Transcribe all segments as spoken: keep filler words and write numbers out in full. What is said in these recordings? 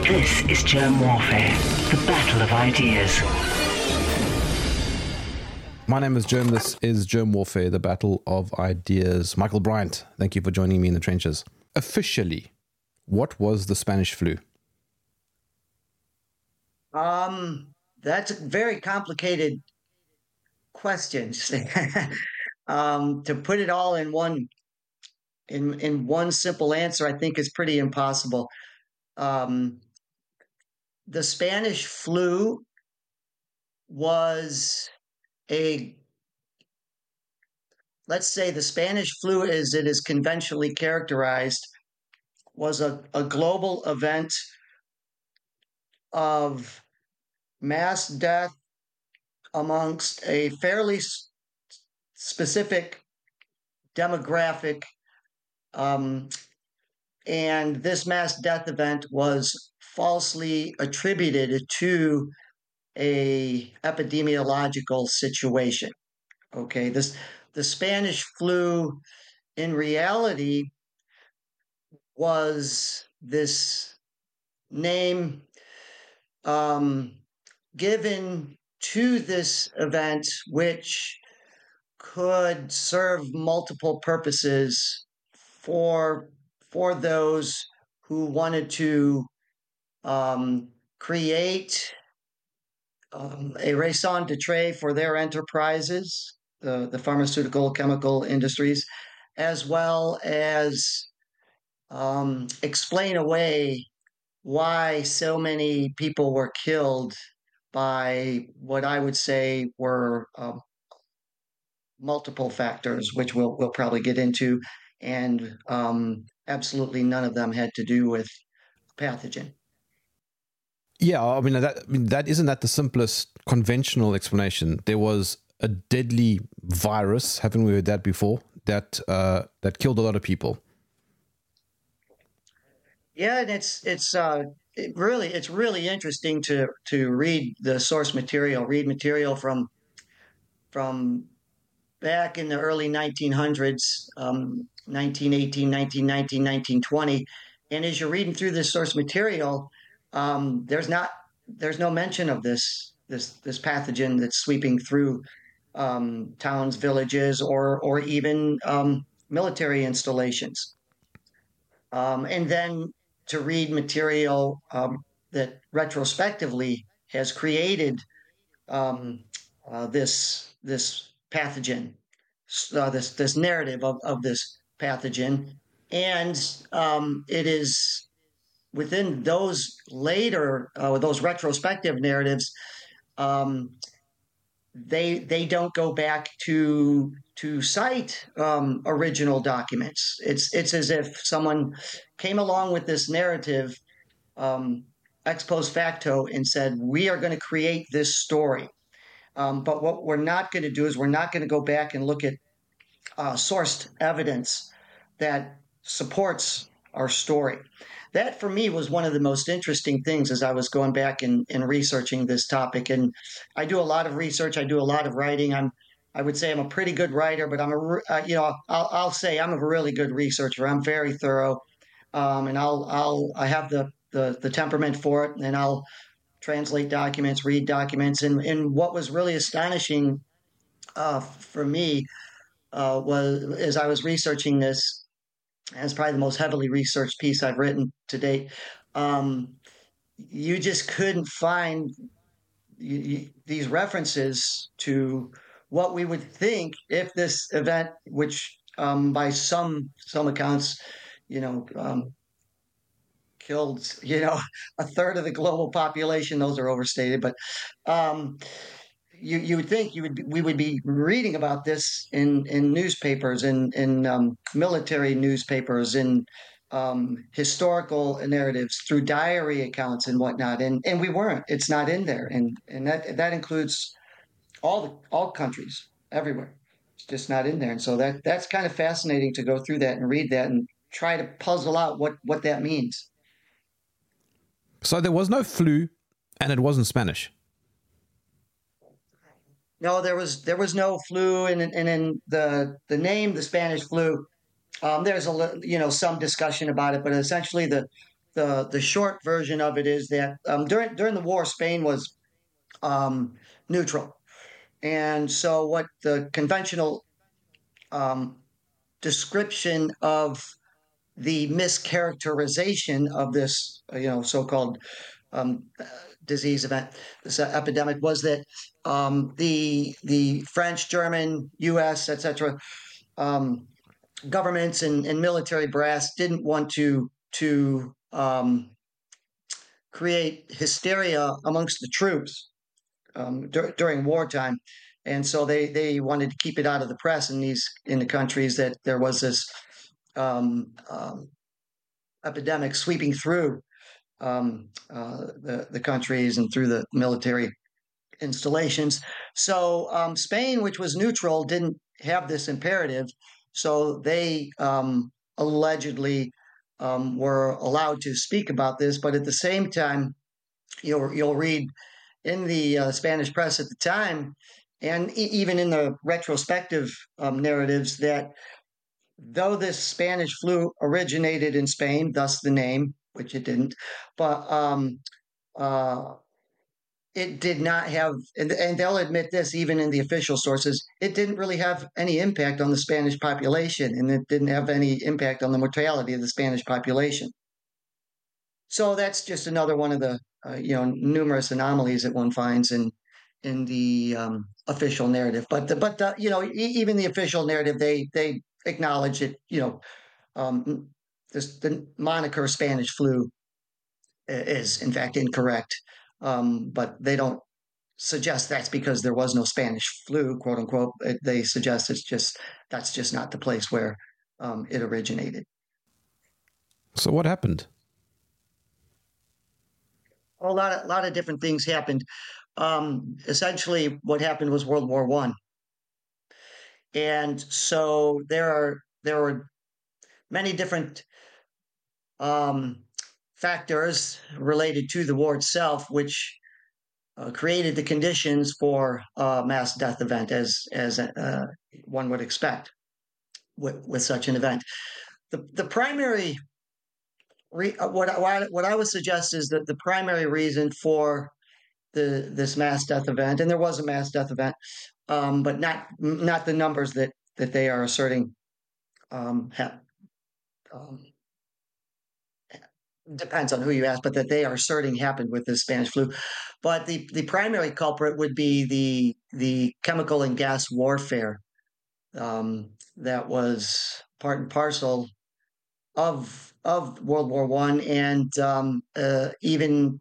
This is Germ Warfare, the battle of ideas. My name is Germ. This is Germ Warfare, the battle of ideas. Michael Bryant, thank you for joining me in the trenches. Officially, what was the Spanish flu? Um, that's a very complicated question. um, to put it all in one in in one simple answer, I think is pretty impossible. Um, the Spanish flu was a let's say the Spanish flu, as it is conventionally characterized, was a, a global event of mass death amongst a fairly s- specific demographic. Um, and this mass death event was falsely attributed to a epidemiological situation. Okay, this the Spanish flu in reality was this name um, given to this event, which could serve multiple purposes for for those who wanted to um, create um, a raison d'etre for their enterprises, the, the pharmaceutical chemical industries, as well as um, explain away why so many people were killed by what I would say were um, multiple factors, which we'll we'll probably get into, and um, absolutely none of them had to do with pathogen. Yeah, I mean that. I mean that isn't that the simplest conventional explanation. There was a deadly virus, haven't we heard that before? That uh, that killed a lot of people. Yeah, and it's it's uh, it really it's really interesting to to read the source material, read material from from back in the early nineteen hundreds, um, nineteen eighteen, nineteen nineteen, nineteen twenty. And as you're reading through this source material, um, there's not there's no mention of this this this pathogen that's sweeping through um, towns, villages, or or even um, military installations. Um, and then to read material um, that retrospectively has created um, uh, this this pathogen, uh, this this narrative of, of this pathogen, and um, it is within those later uh, those retrospective narratives. Um, they they don't go back to to cite um, original documents. It's it's as if someone came along with this narrative um, ex post facto and said, "We are going to create this story." Um, but what we're not going to do is we're not going to go back and look at uh, sourced evidence that supports our story. That for me was one of the most interesting things as I was going back and, and researching this topic. And I do a lot of research. I do a lot of writing. I'm, I would say I'm a pretty good writer, but I'm a, uh, you know, I'll, I'll say I'm a really good researcher. I'm very thorough, um, and I'll, I'll, I have the, the, the temperament for it, and I'll translate documents, read documents. And, and what was really astonishing uh, for me uh, was as I was researching this, and it's probably the most heavily researched piece I've written to date. Um, you just couldn't find you, you, these references to what we would think if this event, which um, by some some accounts, you know, um, killed you know a third of the global population. Those are overstated, but um, you you would think you would be, we would be reading about this in in newspapers, in in um, military newspapers, in um, historical narratives, through diary accounts and whatnot, and and we weren't. It's not in there, and and that that includes all the all countries everywhere. It's just not in there, and so that that's kind of fascinating to go through that and read that and try to puzzle out what what that means. So there was no flu, and it wasn't Spanish. No, there was there was no flu, and and in the the name, the Spanish flu, um, there's a you know some discussion about it, but essentially the the the short version of it is that um, during during the war, Spain was um, neutral, and so what the conventional um, description of the mischaracterization of this, uh, you know, so-called um, uh, disease event, this uh, epidemic, was that um, the the French, German, U S, et cetera, um, governments and, and military brass didn't want to to um, create hysteria amongst the troops um, dur- during wartime, and so they they wanted to keep it out of the press in these in the countries that there was this um, um, epidemic sweeping through um, uh, the the countries and through the military installations. So um, Spain, which was neutral, didn't have this imperative, so they um, allegedly um, were allowed to speak about this. But at the same time, you'll you'll read in the uh, Spanish press at the time, and e- even in the retrospective um, narratives, that though this Spanish flu originated in Spain, thus the name, which it didn't, but um, uh, it did not have, and, and they'll admit this even in the official sources, it didn't really have any impact on the Spanish population, and it didn't have any impact on the mortality of the Spanish population. So that's just another one of the uh, you know numerous anomalies that one finds in in the um, official narrative. But the, but the, you know e- even the official narrative, they they acknowledge it. You know um, this, the moniker Spanish flu is in fact incorrect, um, but they don't suggest that's because there was no Spanish flu, quote unquote. They suggest it's just that's just not the place where um, it originated. So what happened? A lot of a lot of different things happened. Um, essentially, what happened was World War One, and so there are there were many different um, factors related to the war itself, which uh, created the conditions for a mass death event, as as uh, one would expect with, with such an event. The the primary re, uh, what what what I would suggest is that the primary reason for the this mass death event, and there was a mass death event, um, but not not the numbers that that they are asserting. Um, ha, um, Depends on who you ask, but that they are asserting happened with the Spanish flu. But the the primary culprit would be the the chemical and gas warfare um, that was part and parcel of of World War One, and um, uh, even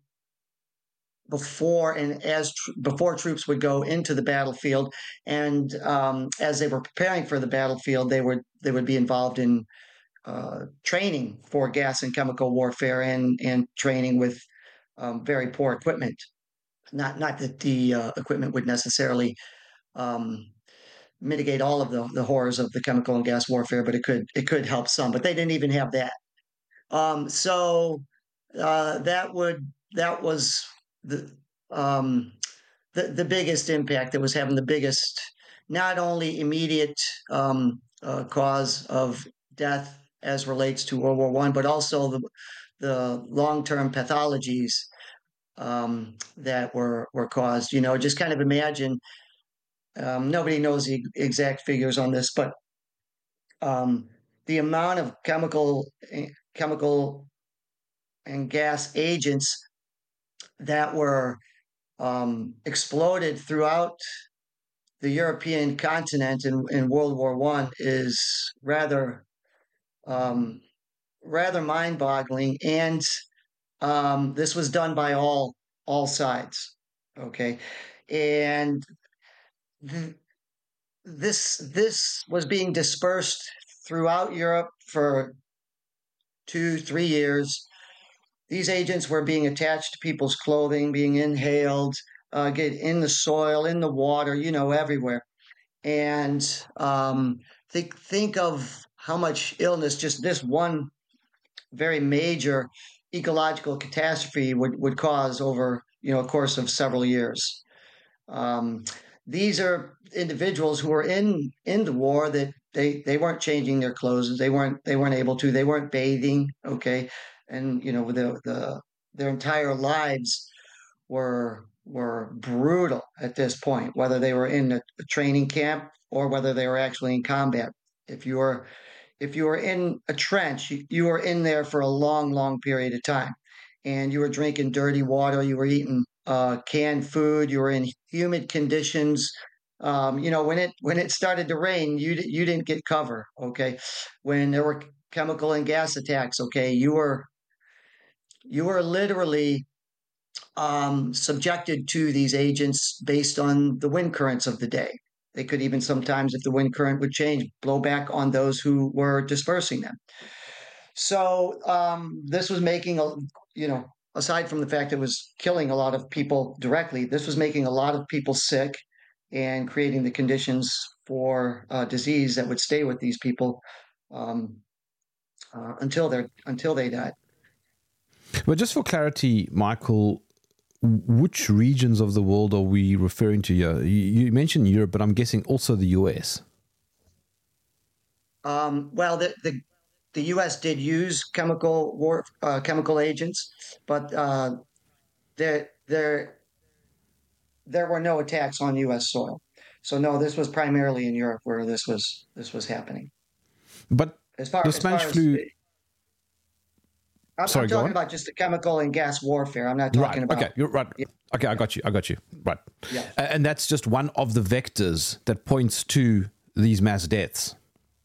before and as tr- before troops would go into the battlefield, and um, as they were preparing for the battlefield, they would they would be involved in uh, training for gas and chemical warfare, and and training with um, very poor equipment. Not not that the uh, equipment would necessarily um, mitigate all of the, the horrors of the chemical and gas warfare, but it could it could help some. But they didn't even have that. Um, so uh, that would that was the um, the the biggest impact that was having the biggest, not only immediate um, uh, cause of death as relates to World War One, but also the the long term pathologies um, that were were caused. You know, just kind of imagine. Um, nobody knows the exact figures on this, but um, the amount of chemical eh, chemical and gas agents that were um, exploded throughout the European continent in, in World War One is rather um, rather mind-boggling, and um, this was done by all all sides. Okay, and th- this this was being dispersed throughout Europe for two three years. These agents were being attached to people's clothing, being inhaled, uh, get in the soil, in the water, you know, everywhere. And um, think think of how much illness just this one very major ecological catastrophe would, would cause over you know a course of several years. Um, these are individuals who were in in the war that they they weren't changing their clothes. They weren't they weren't able to. They weren't bathing. Okay, and you know the the their entire lives were were brutal at this point, whether they were in a, a training camp or whether they were actually in combat. If you were if you were in a trench, you, you were in there for a long, long period of time, and you were drinking dirty water, you were eating uh, canned food, you were in humid conditions. Um, you know, when it when it started to rain, you you didn't get cover. Okay, when there were chemical and gas attacks, okay, you were you were literally um, subjected to these agents based on the wind currents of the day. They could even sometimes, if the wind current would change, blow back on those who were dispersing them. So um, this was making a, you know, aside from the fact it was killing a lot of people directly, this was making a lot of people sick and creating the conditions for uh, disease that would stay with these people um, uh, until they until they died. But just for clarity, Michael, which regions of the world are we referring to here? You, you mentioned Europe, but I'm guessing also the U S. Um, well, the, the the U S did use chemical war uh, chemical agents, but uh, there there there were no attacks on U S soil. So no, this was primarily in Europe where this was this was happening. But As far the as far Spanish as flu. I'm, Sorry, I'm go talking on. about just the chemical and gas warfare. I'm not talking Right. about. Okay. You're right. Yeah. Okay. I got you. I got you. Right. Yeah. A- And that's just one of the vectors that points to these mass deaths.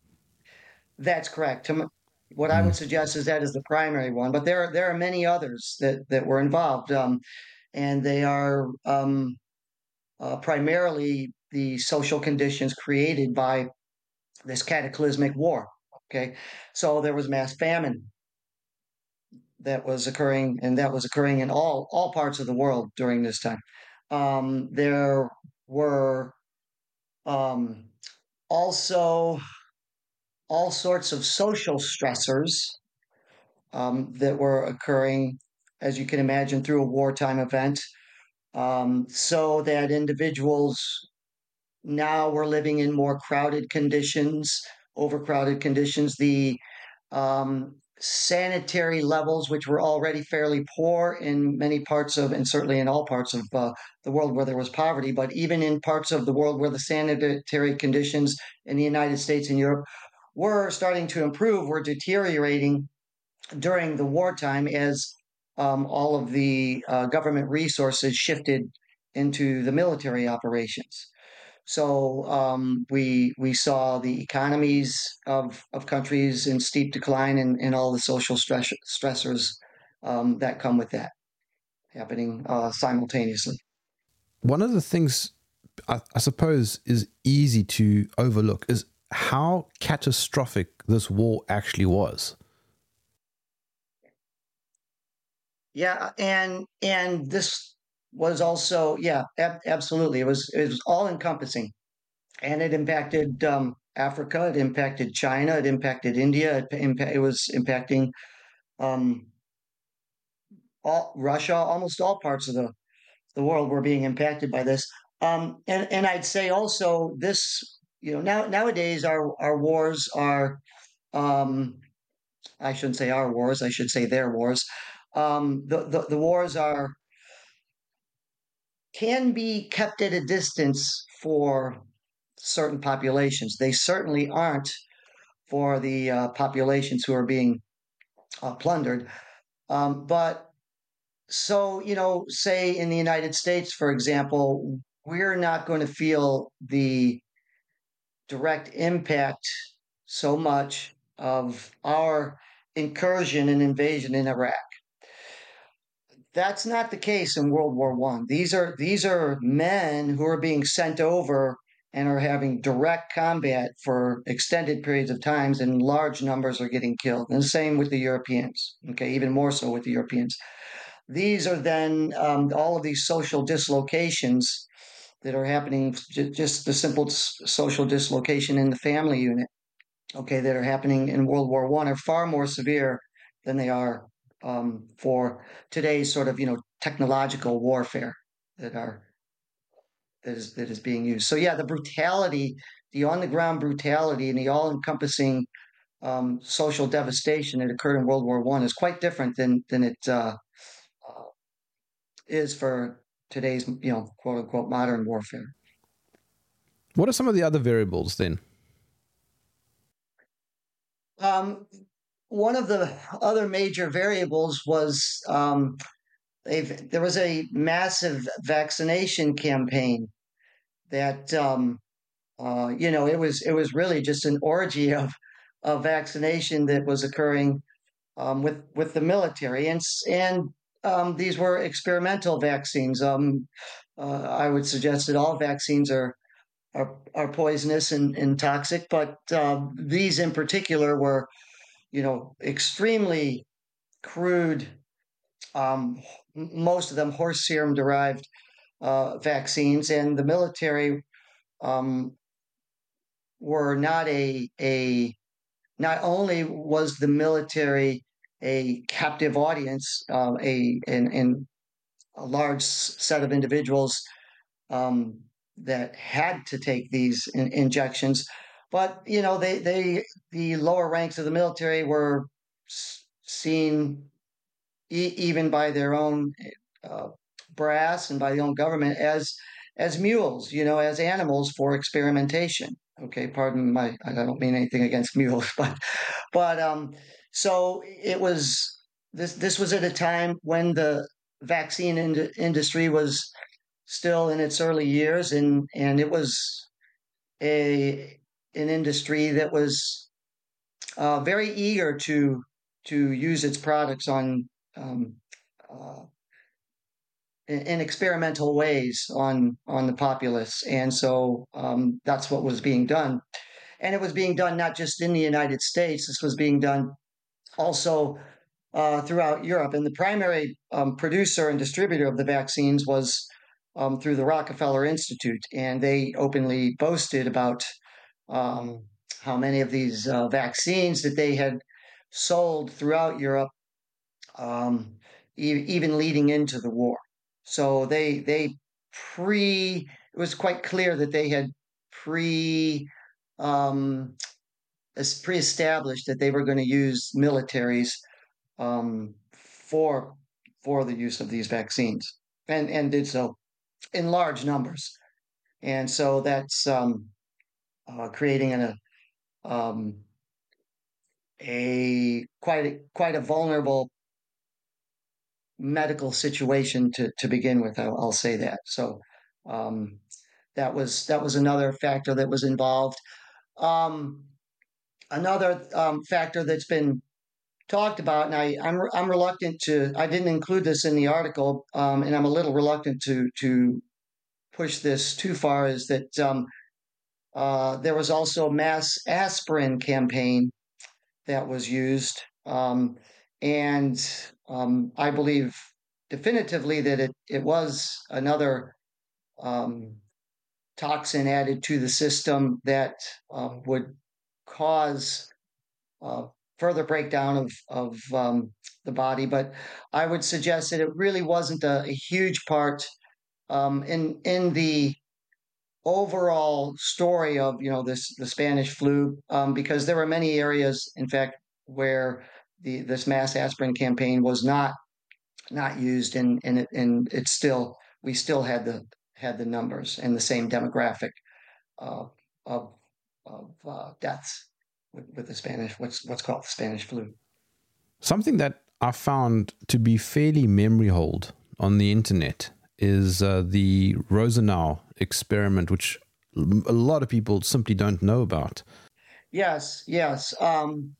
That's correct. To m- What I would suggest is that is the primary one, but there are there are many others that that were involved, um, and they are um, uh, primarily the social conditions created by this cataclysmic war. Okay, so there was mass famine that was occurring, and that was occurring in all all parts of the world during this time. Um, there were um, also all sorts of social stressors um, that were occurring, as you can imagine, through a wartime event, um, so that individuals now were living in more crowded conditions, overcrowded conditions. The um, sanitary levels, which were already fairly poor in many parts of, and certainly in all parts of uh, the world where there was poverty, but even in parts of the world where the sanitary conditions in the United States and Europe were starting to improve, were deteriorating during the wartime as um, all of the uh, government resources shifted into the military operations. So um, we we saw the economies of, of countries in steep decline, and, and all the social stress, stressors um, that come with that happening uh, simultaneously. One of the things I, I suppose is easy to overlook is how catastrophic this war actually was. Yeah, and and this was also yeah, ab- absolutely. It was it was all encompassing, and it impacted um, Africa, it impacted China, it impacted India, it, impa- it was impacting um, all Russia, almost all parts of the the world were being impacted by this. Um, and and I'd say also this, you know, now nowadays our our wars are, um, I shouldn't say our wars, I should say their wars. Um, the, the the wars are can be kept at a distance for certain populations. They certainly aren't for the uh, populations who are being uh, plundered. Um, but so, you know, say in the United States, for example, we're not going to feel the direct impact so much of our incursion and invasion in Iraq. That's not the case in World War One. These are these are men who are being sent over and are having direct combat for extended periods of times, and large numbers are getting killed. And the same with the Europeans. Okay, even more so with the Europeans. These are then um, all of these social dislocations that are happening. Just the simple social dislocation in the family unit. Okay, that are happening in World War One are far more severe than they are um, for today's sort of you know technological warfare that are that is that is being used. So yeah, the brutality, the on the ground brutality, and the all encompassing um, social devastation that occurred in World War One is quite different than than it uh, uh, is for today's, you know, quote unquote modern warfare. What are some of the other variables then? Um, one of the other major variables was um, they've, there was a massive vaccination campaign that um, uh, you know it was it was really just an orgy of of vaccination that was occurring um, with with the military, and and um, these were experimental vaccines. Um, uh, I would suggest that all vaccines are are, are poisonous and, and toxic, but uh, these in particular were, you know, extremely crude. Um, most of them horse serum derived uh, vaccines, and the military um, were not a a. Not only was the military a captive audience, um, a in, in a large set of individuals um, that had to take these in, injections, but you know they they the lower ranks of the military were seen e- even by their own uh, brass and by the own government as as mules, you know, as animals for experimentation. Okay, pardon my, I don't mean anything against mules, but but um, so it was this this was at a time when the vaccine in- industry was still in its early years, and and it was a an industry that was uh, very eager to to use its products on um, uh, in, in experimental ways on on the populace, and so um, that's what was being done, and it was being done not just in the United States. This was being done also uh, throughout Europe, and the primary um, producer and distributor of the vaccines was um, through the Rockefeller Institute, and they openly boasted about um, how many of these uh, vaccines that they had sold throughout Europe, um, e- even leading into the war. So they they pre it was quite clear that they had pre um, pre-established that they were going to use militaries um, for for the use of these vaccines, and and did so in large numbers. And so that's um, uh, creating an, a um, a quite a, quite a vulnerable medical situation to to begin with. I'll, I'll say that. So um, that was that was another factor that was involved. Um, another um, factor that's been talked about, and I, I'm I'm reluctant to. I didn't include this in the article, um, and I'm a little reluctant to to push this too far. Is that um, uh, there was also a mass aspirin campaign that was used, um, and um, I believe definitively that it it was another um, toxin added to the system that um, would cause uh, further breakdown of of um, the body. But I would suggest that it really wasn't a, a huge part um, in in the overall story of you know this the Spanish flu, um, because there were many areas, in fact, where the this mass aspirin campaign was not not used, and and it, and it's still we still had the had the numbers and the same demographic uh, of of uh, deaths with, with the Spanish what's what's called the Spanish flu. Something that I found to be fairly memory hold on the internet is uh, the Rosenau experiment, which a lot of people simply don't know about. Yes, yes. Um,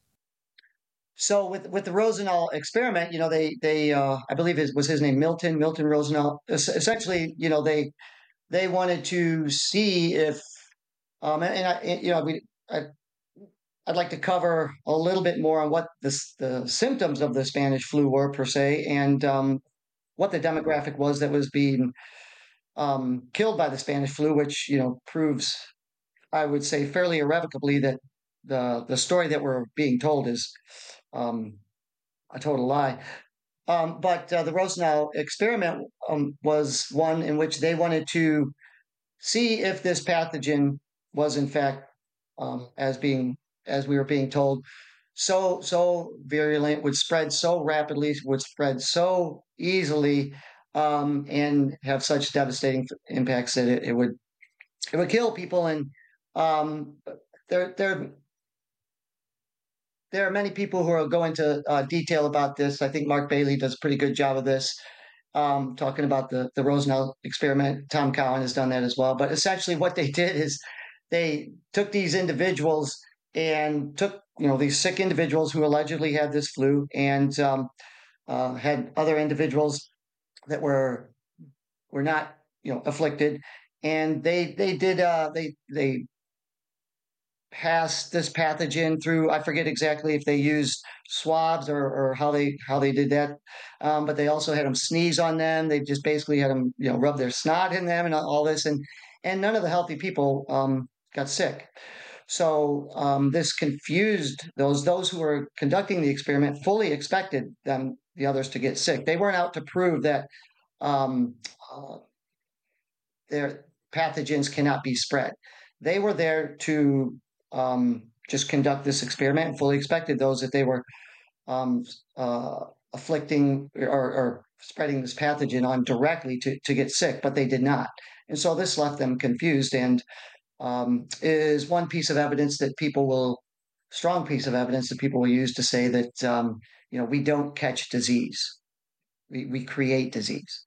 so with with the Rosenau experiment, you know, they they uh, I believe it was his name Milton Milton Rosenau. Es- Essentially, you know, they they wanted to see if um, and, and I and, you know we I, I'd like to cover a little bit more on what the the symptoms of the Spanish flu were per se, and um, what the demographic was that was being um, killed by the Spanish flu, which you know proves, I would say, fairly irrevocably that the the story that we're being told is um, a total lie. Um, but uh, the Rosenau experiment um, was one in which they wanted to see if this pathogen was in fact um, as being as we were being told so so virulent, would spread so rapidly, would spread so easily, um, and have such devastating impacts that it, it would it would kill people. And um, there there there are many people who are going to uh, detail about this. I think Mark Bailey does a pretty good job of this, um, talking about the the Rosenau experiment. Tom Cowan has done that as well. But essentially, what they did is they took these individuals and took you know these sick individuals who allegedly had this flu, and um, uh, had other individuals that were were not you know afflicted, and they they did uh, they they passed this pathogen through. I forget exactly if they used swabs or, or how they how they did that, um, but they also had them sneeze on them. They just basically had them you know rub their snot in them and all this, and and none of the healthy people um, got sick. So um, this confused those those who were conducting the experiment. Fully expected them the others to get sick. They weren't out to prove that um, uh, their pathogens cannot be spread. They were there to um, just conduct this experiment, and fully expected those that they were um, uh, afflicting or, or spreading this pathogen on directly to, to get sick, but they did not. And so this left them confused, and um, is one piece of evidence that people will, strong piece of evidence that people will use to say that, um, you know, we don't catch disease, we, we create disease.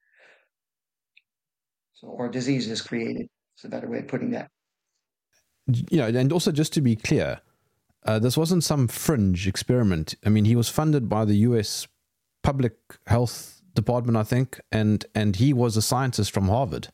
So, or disease is created. It's a better way of putting that. You know, and also just to be clear, uh, this wasn't some fringe experiment. I mean, he was funded by the U S Public Health Department, I think, and and he was a scientist from Harvard.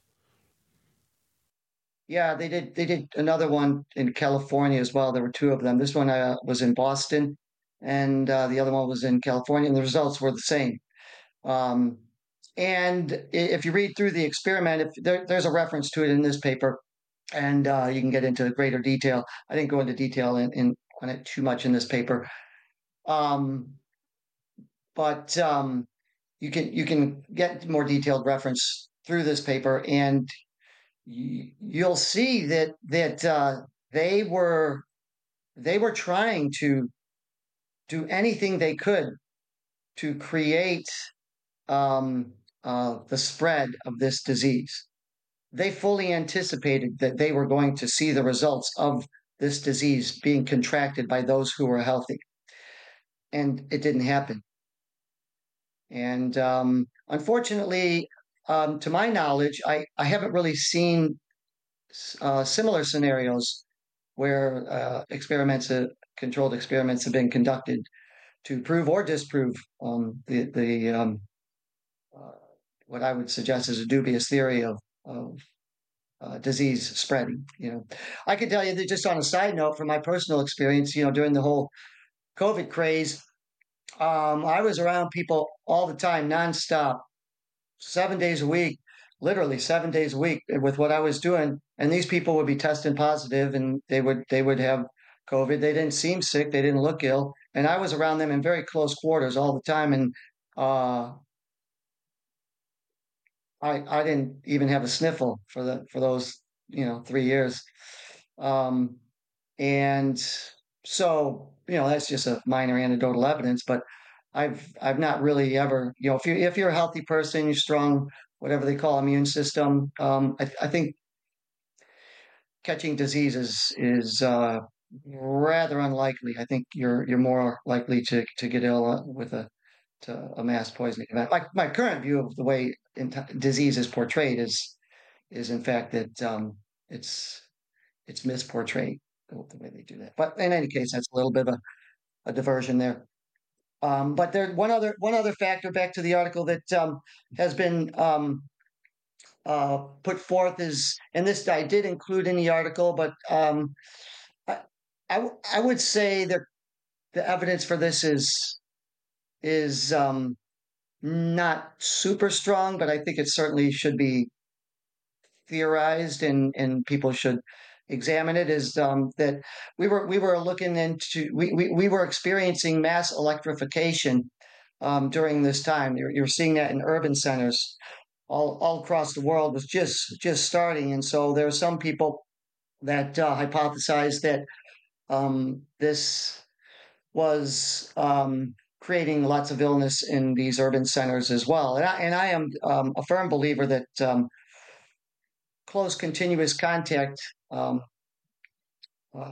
Yeah, they did. They did another one in California as well. There were two of them. This one uh, was in Boston, and uh, the other one was in California, and the results were the same. Um, and if you read through the experiment, if there, there's a reference to it in this paper, and uh, you can get into greater detail. I didn't go into detail in, in on it too much in this paper, um, but um, you can you can get more detailed reference through this paper, and you, you'll see that that uh, they were they were trying to do anything they could to create um, uh, the spread of this disease. They fully anticipated that they were going to see the results of this disease being contracted by those who were healthy, and it didn't happen. And um, unfortunately, um, to my knowledge, I, I haven't really seen uh, similar scenarios where uh, experiments, uh, controlled experiments, have been conducted to prove or disprove um, the the um, uh, what I would suggest is a dubious theory of of uh, disease spreading. You know, I could tell you that just on a side note, from my personal experience, you know, during the whole COVID craze, um, I was around people all the time, nonstop, seven days a week, literally seven days a week with what I was doing. And these people would be testing positive, and they would they would have COVID. They didn't seem sick. They didn't look ill. And I was around them in very close quarters all the time. And uh, I I didn't even have a sniffle for the for those you know three years. Um, and so you know that's just a minor anecdotal evidence, but I've I've not really ever you know if you if you're a healthy person, you're strong, whatever they call immune system. Um, I, I think catching disease is is uh, rather unlikely. I think you're you're more likely to to get ill uh, with a to a mass poisoning event. Like my current view of the way in disease is portrayed is is in fact that um, it's it's misportrayed the way they do that. But in any case, that's a little bit of a, a diversion there. Um, but there one other one other factor back to the article that um, has been um, uh, put forth is, and this I did include in the article, but um, I, I, I would say that the evidence for this is is um, not super strong, but I think it certainly should be theorized, and and people should examine it. Is um, that we were we were looking into we we, we were experiencing mass electrification um, during this time. You're, you're seeing that in urban centers all all across the world, was just just starting, and so there are some people that uh, hypothesize that um, this was um, creating lots of illness in these urban centers as well. And I, and I am um, a firm believer that um, close continuous contact um, uh,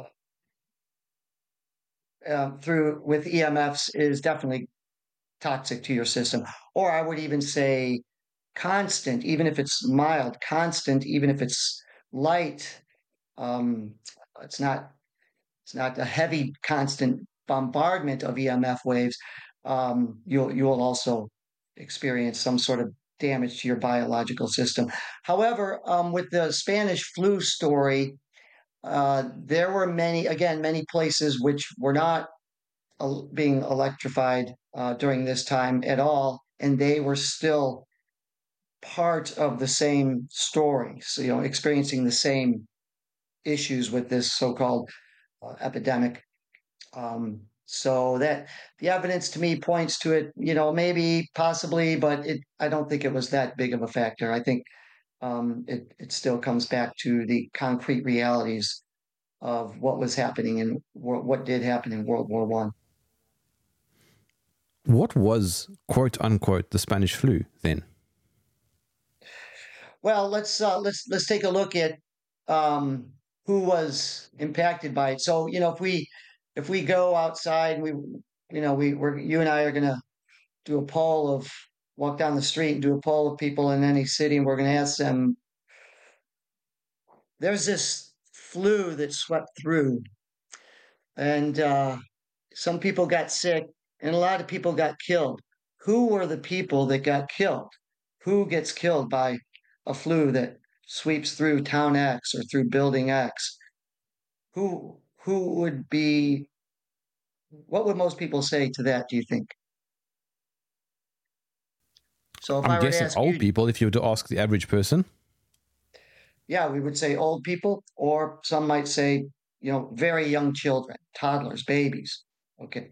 uh, through with E M Fs is definitely toxic to your system. Or I would even say constant, even if it's mild, constant, even if it's light. Um, it's not it's not a heavy, constant bombardment of E M F waves. Um, you'll you'll also experience some sort of damage to your biological system. However, um, with the Spanish flu story, uh, there were many, again, many places which were not uh, being electrified uh, during this time at all, and they were still part of the same story. So, you know, experiencing the same issues with this so-called uh, epidemic. Um, so that the evidence to me points to it, you know, maybe possibly, but it, I don't think it was that big of a factor. I think um, it, it still comes back to the concrete realities of what was happening and what did happen in World War One. What was, quote unquote, the Spanish flu then? Well, let's uh, let's let's take a look at um, who was impacted by it. So, you know, if we if we go outside and we, you know, we we're you and I are going to do a poll of walk down the street and do a poll of people in any city, and we're going to ask them. There's this flu that swept through, and uh, some people got sick, and a lot of people got killed. Who were the people that got killed? Who gets killed by a flu that sweeps through town X or through building X? Who who would be? What would most people say to that? Do you think? So if I'm I were to guessing ask old you, people, if you were to ask the average person. yeah, we would say old people, or some might say, you know, very young children, toddlers, babies. Okay.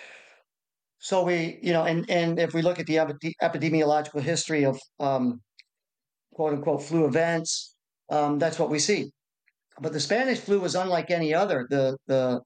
So we, you know, and and if we look at the epidemiological history of um, quote unquote flu events, um, that's what we see. But the Spanish flu was unlike any other. The the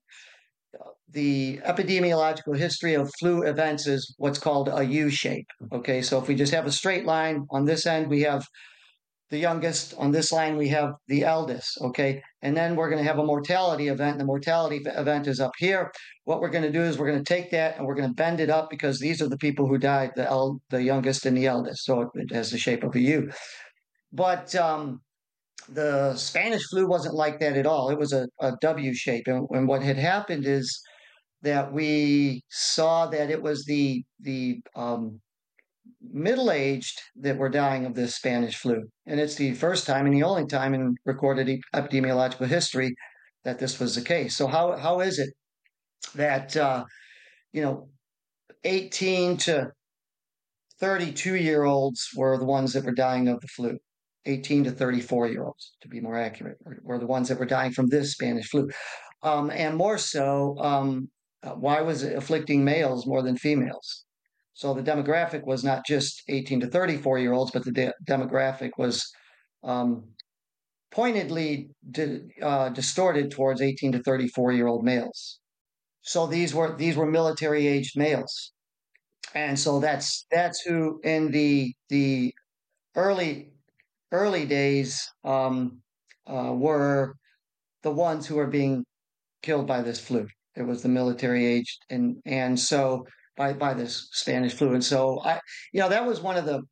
the epidemiological history of flu events is what's called a U shape. Okay, so if we just have a straight line on this end, we have the youngest. On this line, we have the eldest. Okay, and then we're going to have a mortality event. And the mortality event is up here. What we're going to do is we're going to take that and we're going to bend it up because these are the people who died, the el- the youngest and the eldest. So it has the shape of a U. But um, the Spanish flu wasn't like that at all. It was a, a W shape. And, and what had happened is that we saw that it was the the um, middle-aged that were dying of this Spanish flu, and it's the first time and the only time in recorded epidemiological history that this was the case. So how how is it that uh, you know eighteen to thirty-two year olds were the ones that were dying of the flu? eighteen to thirty-four year olds, to be more accurate, were the ones that were dying from this Spanish flu. Um, and more so, um, uh, why was it afflicting males more than females? So the demographic was not just eighteen to thirty-four year olds, but the de- demographic was um, pointedly di- uh, distorted towards eighteen to thirty-four year old males. So these were these were military aged males, and so that's that's who in the the early early days um, uh, were the ones who were being killed by this flu. It was the military aged, and and so by by this Spanish flu, and so I, you know, that was one of the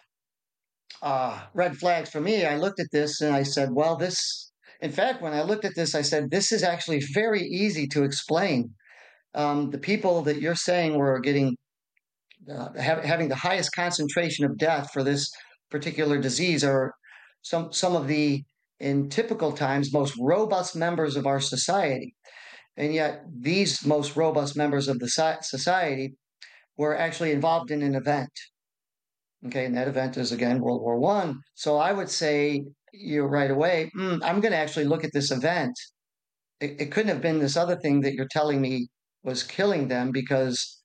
uh, red flags for me. I looked at this and I said, well, this. In fact, when I looked at this, I said, this is actually very easy to explain. Um, the people that you're saying were getting uh, ha- having the highest concentration of death for this particular disease are some some of the in typical times most robust members of our society. And yet, these most robust members of the society were actually involved in an event. Okay, and that event is again World War One. So I would say you right away, mm, I'm going to actually look at this event. It, it couldn't have been this other thing that you're telling me was killing them, because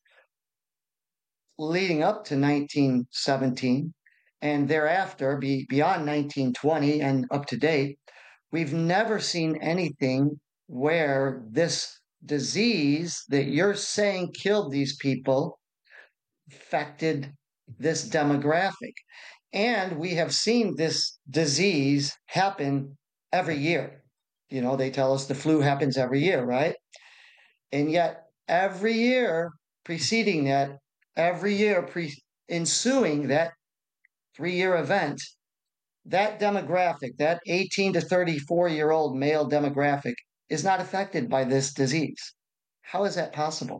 leading up to nineteen seventeen and thereafter, be, beyond nineteen twenty and up to date, we've never seen anything where this disease that you're saying killed these people affected this demographic. And we have seen this disease happen every year. You know, they tell us the flu happens every year, right? And yet, every year preceding that, every year pre- ensuing that three year event, that demographic, that eighteen to thirty-four year old male demographic, is not affected by this disease. How is that possible?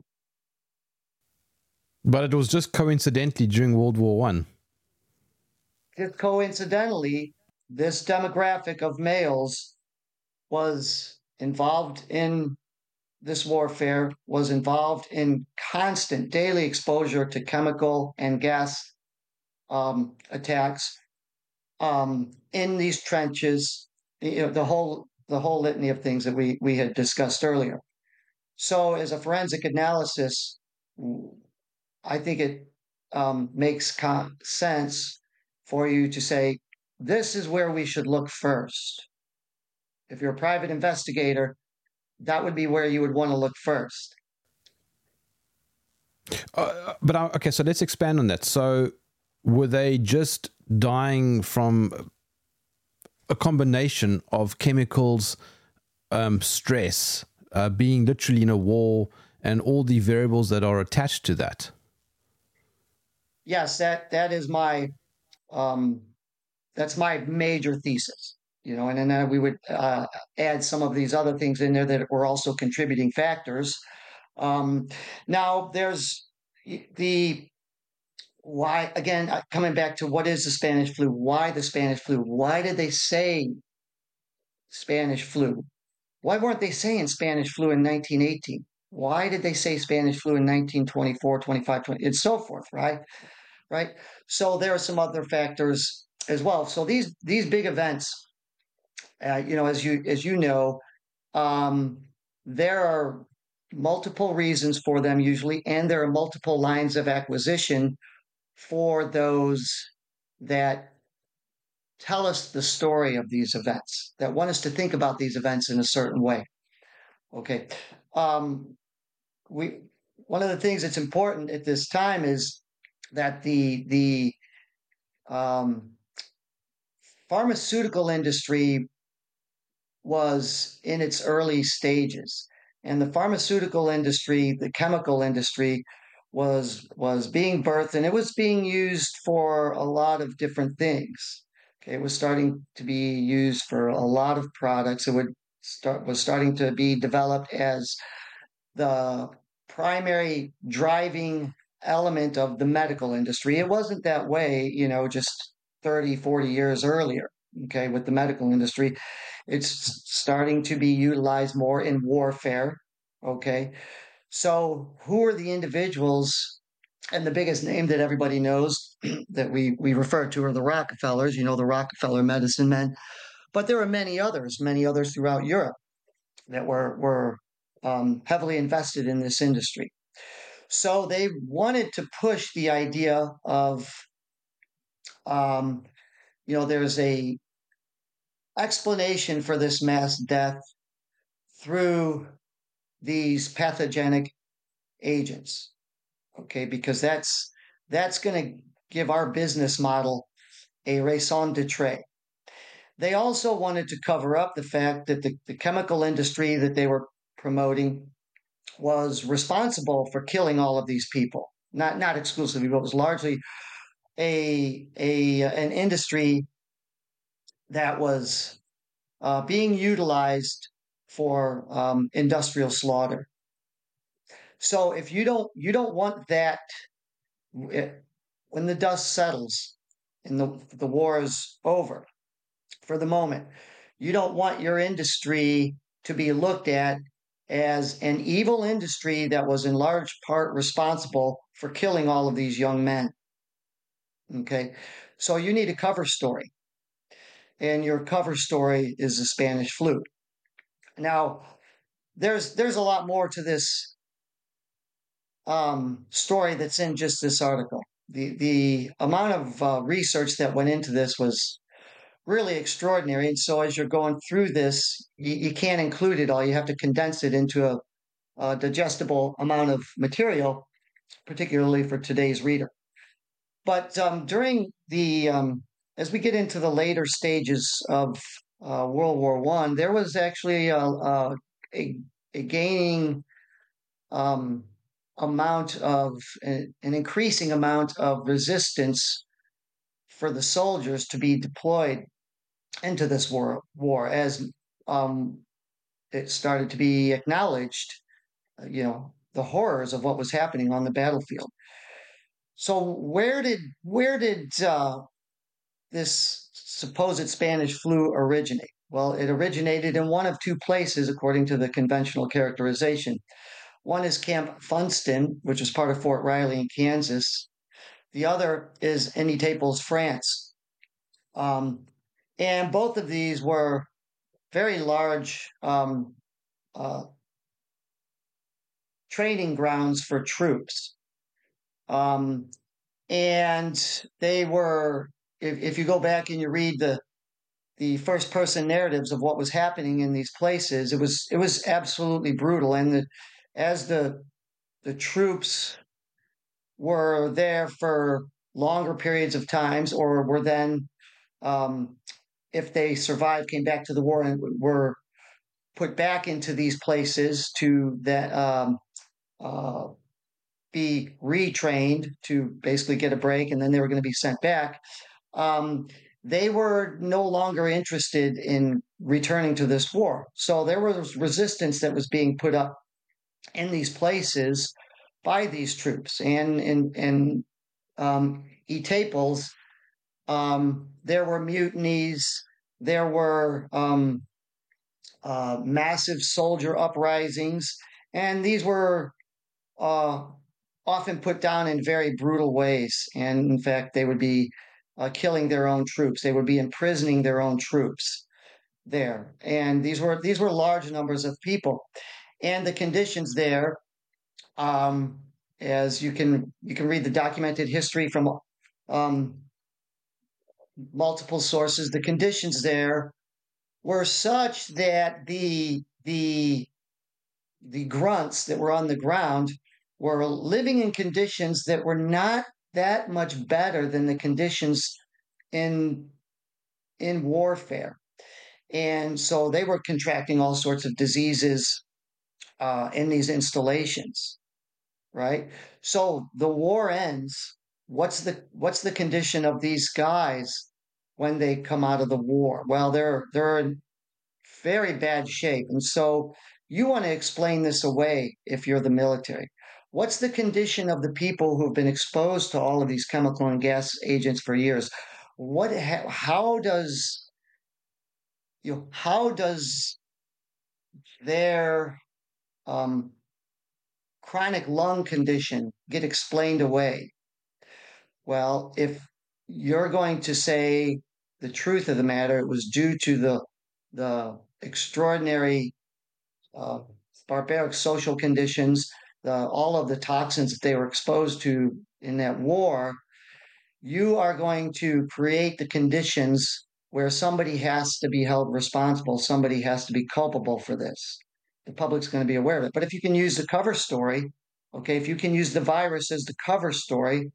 But it was just coincidentally during World War One. Just coincidentally, this demographic of males was involved in this warfare, was involved in constant daily exposure to chemical and gas um, attacks um, in these trenches, you know, the whole the whole litany of things that we we had discussed earlier. So, as a forensic analysis, I think it um, makes con- sense for you to say, this is where we should look first. If you're a private investigator, that would be where you would want to look first. Uh, but I, okay, so let's expand on that. So, were they just dying from a combination of chemicals, um, stress, uh, being literally in a war, and all the variables that are attached to that? Yes, that that is my um, that's my major thesis. You know, and then we would uh, add some of these other things in there that were also contributing factors. Um, now, there's the why, again, coming back to what is the Spanish flu? Why the Spanish flu? Why did they say Spanish flu? Why weren't they saying Spanish flu in nineteen eighteen? Why did they say Spanish flu in nineteen twenty-four, twenty-five, twenty, and so forth, right? Right. So there are some other factors as well. So these these big events, uh, you know, as you as you know, um, there are multiple reasons for them usually, and there are multiple lines of acquisition for those that tell us the story of these events, that want us to think about these events in a certain way. Okay. Um, we one of the things that's important at this time is that the the um, pharmaceutical industry was in its early stages, and the pharmaceutical industry, the chemical industry, was was being birthed, and it was being used for a lot of different things. Okay, it was starting to be used for a lot of products. It would start was starting to be developed as the primary driving element of the medical industry. It wasn't that way, you know, just thirty, forty years earlier, okay, with the medical industry. It's starting to be utilized more in warfare, okay? So, who are the individuals? And the biggest name that everybody knows that we, we refer to are the Rockefellers, you know, the Rockefeller medicine men. But there are many others, many others throughout Europe that were, were um, heavily invested in this industry. So they wanted to push the idea of, um, you know, there's a explanation for this mass death through these pathogenic agents. Okay, because that's that's going to give our business model a raison d'etre. They also wanted to cover up the fact that the, the chemical industry that they were promoting was responsible for killing all of these people. Not not exclusively, but was largely a a an industry that was uh, being utilized for um, industrial slaughter. So if you don't you don't want that, when the dust settles and the the war is over for the moment, you don't want your industry to be looked at as an evil industry that was in large part responsible for killing all of these young men. Okay, so you need a cover story, and your cover story is the Spanish flu. Now, there's there's a lot more to this um, story that's in just this article. The the amount of uh, research that went into this was really extraordinary, and so as you're going through this, you, you can't include it all. You have to condense it into a uh, digestible amount of material, particularly for today's reader. But um, during the um, as we get into the later stages of uh, World War One, there was actually a, a, a, a gaining um, amount of an increasing amount of resistance for the soldiers to be deployed into this war, war as um, it started to be acknowledged, uh, you know, the horrors of what was happening on the battlefield. So where did where did uh, this supposed Spanish flu originate? Well, it originated in one of two places, according to the conventional characterization. One is Camp Funston, which is part of Fort Riley in Kansas. The other is in Etaples, France. Um, and both of these were very large um, uh, training grounds for troops. Um, and they were, if, if you go back and you read the the first person narratives of what was happening in these places, it was it was absolutely brutal. And the, as the the troops were there for longer periods of times, or were then, um, if they survived, came back to the war and were put back into these places to that um, uh, be retrained to basically get a break, and then they were going to be sent back. Um, they were no longer interested in returning to this war. So there was resistance that was being put up in these places by these troops. And in, in um, Etaples, um, there were mutinies, there were um, uh, massive soldier uprisings, and these were uh, often put down in very brutal ways. And in fact, they would be uh, killing their own troops. They would be imprisoning their own troops there. And these were these were large numbers of people. And the conditions there, um, as you can you can read the documented history from um, multiple sources, the conditions there were such that the the the grunts that were on the ground were living in conditions that were not that much better than the conditions in in warfare. And so they were contracting all sorts of diseases uh, in these installations, right? So the war ends. What's the what's the condition of these guys when they come out of the war? Well, they're they're in very bad shape. And so you want to explain this away if you're the military. What's the condition of the people who've been exposed to all of these chemical and gas agents for years? What how does you know how does their um, chronic lung condition get explained away? Well, if you're going to say the truth of the matter, it was due to the the extraordinary uh, barbaric social conditions, the, all of the toxins that they were exposed to in that war, you are going to create the conditions where somebody has to be held responsible, somebody has to be culpable for this. The public's going to be aware of it. But if you can use the cover story, okay, if you can use the virus as the cover story,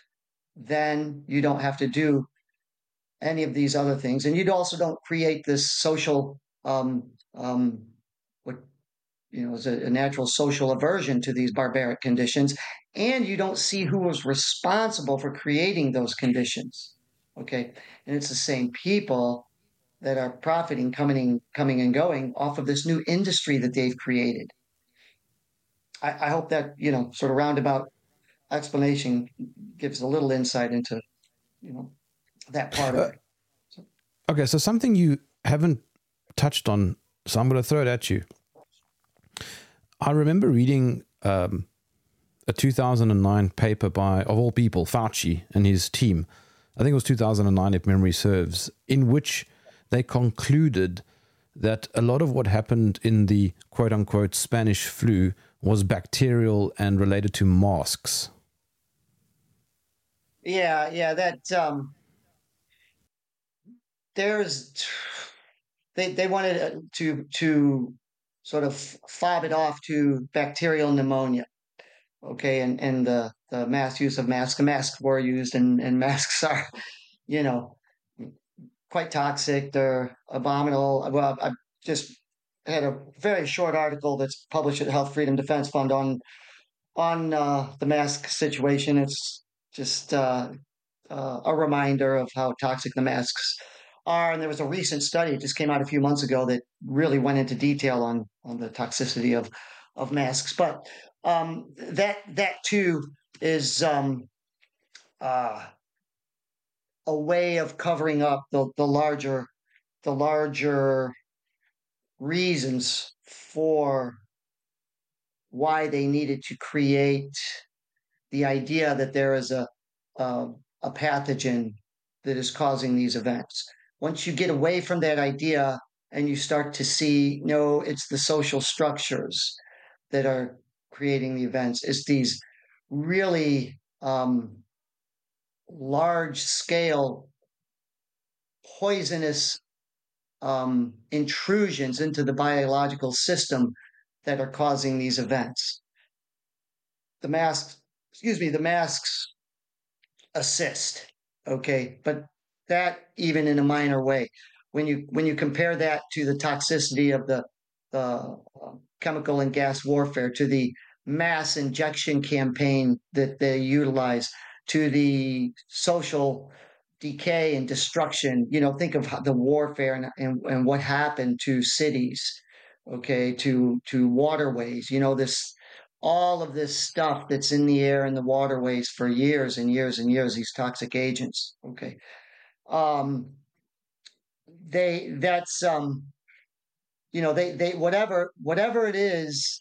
then you don't have to do any of these other things. And you also don't create this social, um, um, what you know, is a, a natural social aversion to these barbaric conditions, and you don't see who was responsible for creating those conditions. Okay, and it's the same people that are profiting, coming, coming and going off of this new industry that they've created. I, I hope that you know, sort of roundabout explanation gives a little insight into you know that part of Uh, it. So, okay, so something you haven't touched on, so I'm going to throw it at you. I remember reading um, a two thousand nine paper by, of all people, Fauci and his team. I think it was two thousand nine, if memory serves, in which they concluded that a lot of what happened in the quote-unquote Spanish flu was bacterial and related to masks. yeah, yeah, that um, there's they they wanted to to sort of fob it off to bacterial pneumonia. Okay, and and the the mass use of masks, masks were used, and and masks are, you know, quite toxic. They're abominable. Well, I just had a very short article that's published at Health Freedom Defense Fund on on uh, the mask situation. It's just uh, uh, a reminder of how toxic the masks are. And there was a recent study, it just came out a few months ago, that really went into detail on on the toxicity of of masks. But um, that that too is um, uh, a way of covering up the the larger the larger reasons for why they needed to create the idea that there is a a, a pathogen that is causing these events. Once you get away from that idea and you start to see, no, it's the social structures that are creating the events. It's these really um, large scale poisonous um, intrusions into the biological system that are causing these events. The masks, excuse me, the masks assist, okay, but that even in a minor way. When you when you compare that to the toxicity of the the uh, chemical and gas warfare, to the mass injection campaign that they utilize, to the social decay and destruction. You know, think of the warfare and, and, and what happened to cities, okay, to to waterways. You know, this all of this stuff that's in the air and the waterways for years and years and years, these toxic agents. Okay. Um, they that's um, you know, they they whatever whatever it is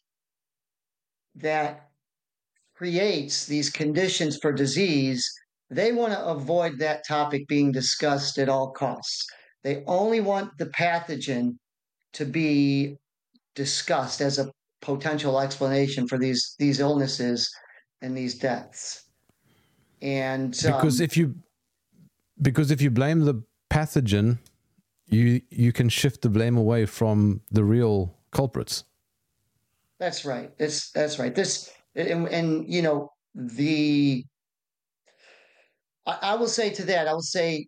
that creates these conditions for disease, they want to avoid that topic being discussed at all costs. They only want the pathogen to be discussed as a potential explanation for these these illnesses and these deaths. And because um, if you because if you blame the pathogen, you you can shift the blame away from the real culprits. That's right. That's that's right. This and, and you know the I, I will say to that, I will say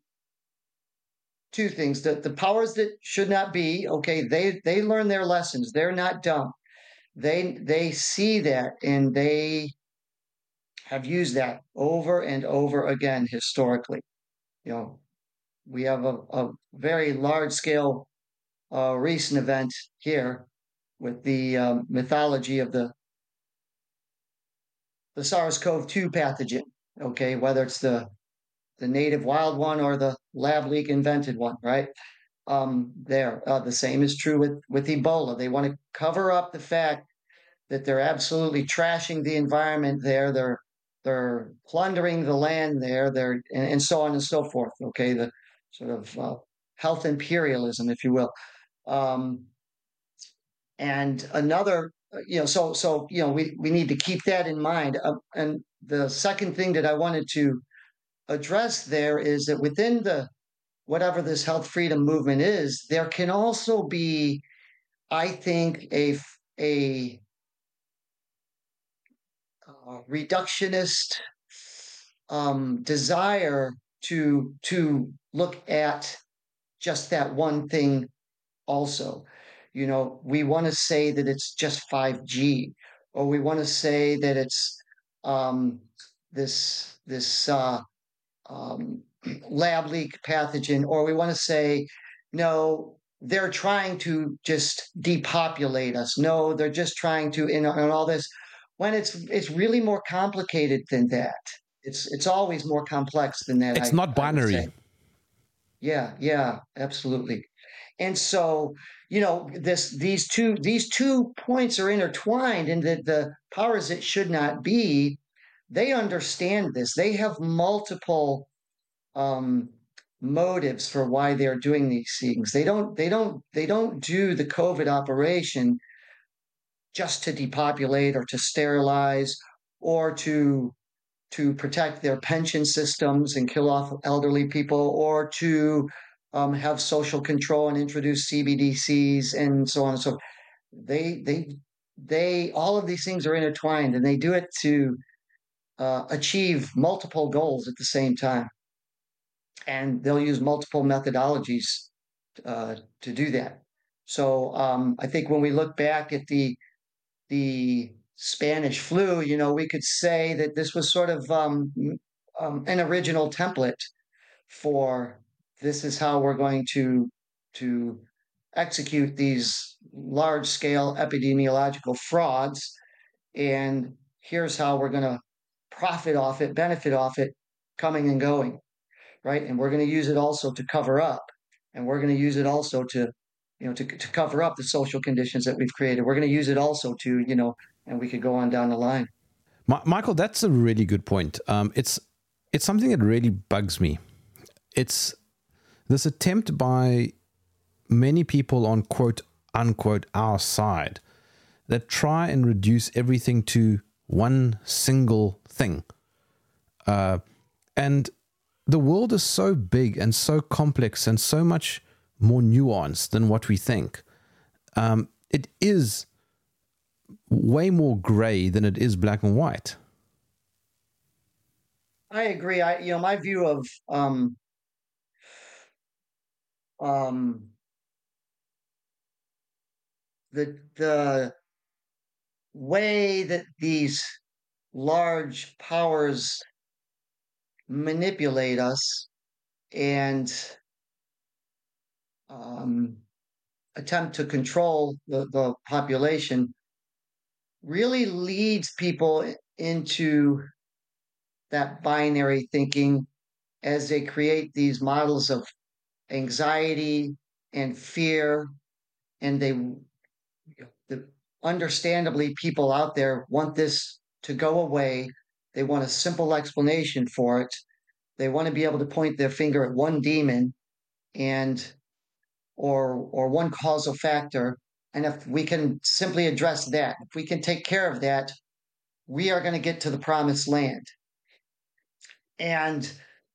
two things. That the powers that should not be, okay, they they learn their lessons. They're not dumb. They they see that and they have used that over and over again historically. You know, we have a, a very large scale uh, recent event here with the um, mythology of the the SARS-CoV two pathogen. Okay, whether it's the the native wild one or the lab leak invented one, right? Um, there, uh, the same is true with with Ebola. They want to cover up the fact that they're absolutely trashing the environment there. They're they're plundering the land there. They're and, and so on and so forth. Okay, the sort of uh, health imperialism, if you will. Um, and another, uh, you know, so so you know, we we need to keep that in mind. Uh, and the second thing that I wanted to address there is that within the whatever this health freedom movement is, there can also be, I think, a a uh, reductionist um, desire to to look at just that one thing. Also, you know, we want to say that it's just five G, or we want to say that it's um, this this uh, um, lab leak pathogen, or we want to say, no, they're trying to just depopulate us. No, they're just trying to, and, and all this, when it's it's really more complicated than that. It's it's always more complex than that. It's I, not I would binary. say. Yeah, yeah, absolutely. And so, you know, this these two these two points are intertwined, and that the powers that should not be, they understand this. They have multiple um, motives for why they're doing these things. They don't they don't they don't do the COVID operation just to depopulate or to sterilize or to to protect their pension systems and kill off elderly people, or to um, have social control and introduce C B D Cs and so on and so forth. they they they all of these things are intertwined, and they do it to uh, achieve multiple goals at the same time, and they'll use multiple methodologies uh, to do that. So um, I think when we look back at the the Spanish flu, you know, we could say that this was sort of um, um, an original template for this is how we're going to to execute these large scale epidemiological frauds, and here's how we're going to profit off it, benefit off it, coming and going, right? And we're going to use it also to cover up, and we're going to use it also to, you know, to, to cover up the social conditions that we've created. We're going to use it also to, you know, and we could go on down the line. Ma- Michael, that's a really good point. Um, it's it's something that really bugs me. It's this attempt by many people on quote unquote our side that try and reduce everything to one single thing. Uh, and the world is so big and so complex and so much more nuanced than what we think. Um, it is way more gray than it is black and white. I agree. I, you know, my view of um, um, the the way that these large powers manipulate us and um, attempt to control the, the population really leads people into that binary thinking as they create these models of anxiety and fear, and they the, understandably people out there want this to go away. They want a simple explanation for it. They want to be able to point their finger at one demon and or or one causal factor, and if we can simply address that, if we can take care of that, we are going to get to the promised land. And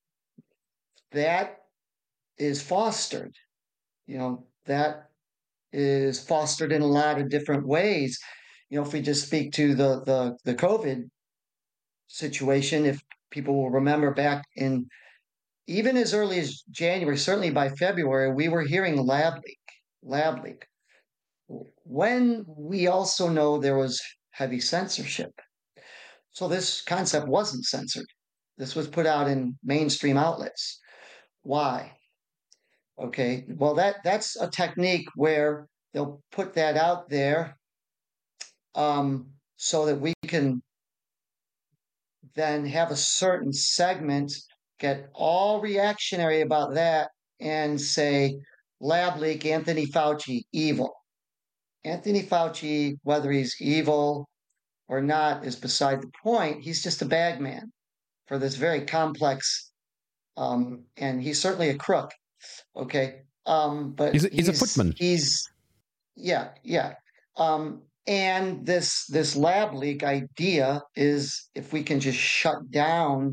that is fostered, you know, that is fostered in a lot of different ways. You know, if we just speak to the the the COVID situation, if people will remember back in even as early as January, certainly by February, we were hearing lab leak, lab leak. When we also know there was heavy censorship. So this concept wasn't censored. This was put out in mainstream outlets. Why? Okay, well that that's a technique where they'll put that out there um, so that we can then have a certain segment get all reactionary about that and say, lab leak, Anthony Fauci, evil. Anthony Fauci, whether he's evil or not, is beside the point. He's just a bagman for this very complex, um, and he's certainly a crook. Okay, um, but He's a, he's a he's footman. he's yeah yeah. Um, and this this lab leak idea is if we can just shut down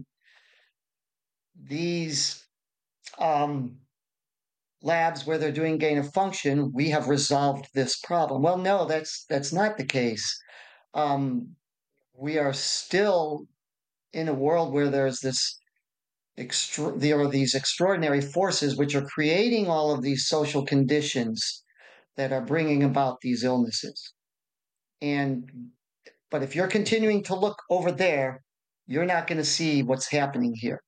these um, labs where they're doing gain of function, we have resolved this problem. Well, no, that's that's not the case. Um, we are still in a world where there's this extra, there are these extraordinary forces which are creating all of these social conditions that are bringing about these illnesses. And but if you're continuing to look over there, you're not going to see what's happening here.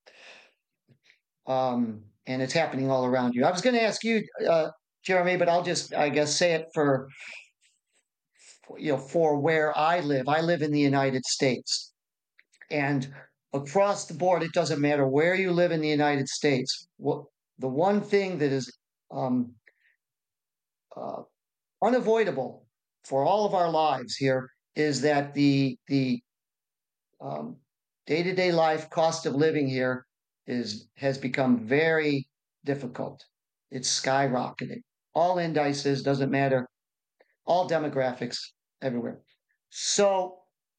Um, and it's happening all around you. I was going to ask you, uh, Jeremy, but I'll just, I guess, say it for, you know, for where I live. I live in the United States, and across the board, it doesn't matter where you live in the United States. What the one thing that is um, uh, unavoidable for all of our lives here is that the the um, day-to-day life cost of living here is has become very difficult. It's skyrocketing. All indices, doesn't matter, all demographics everywhere. So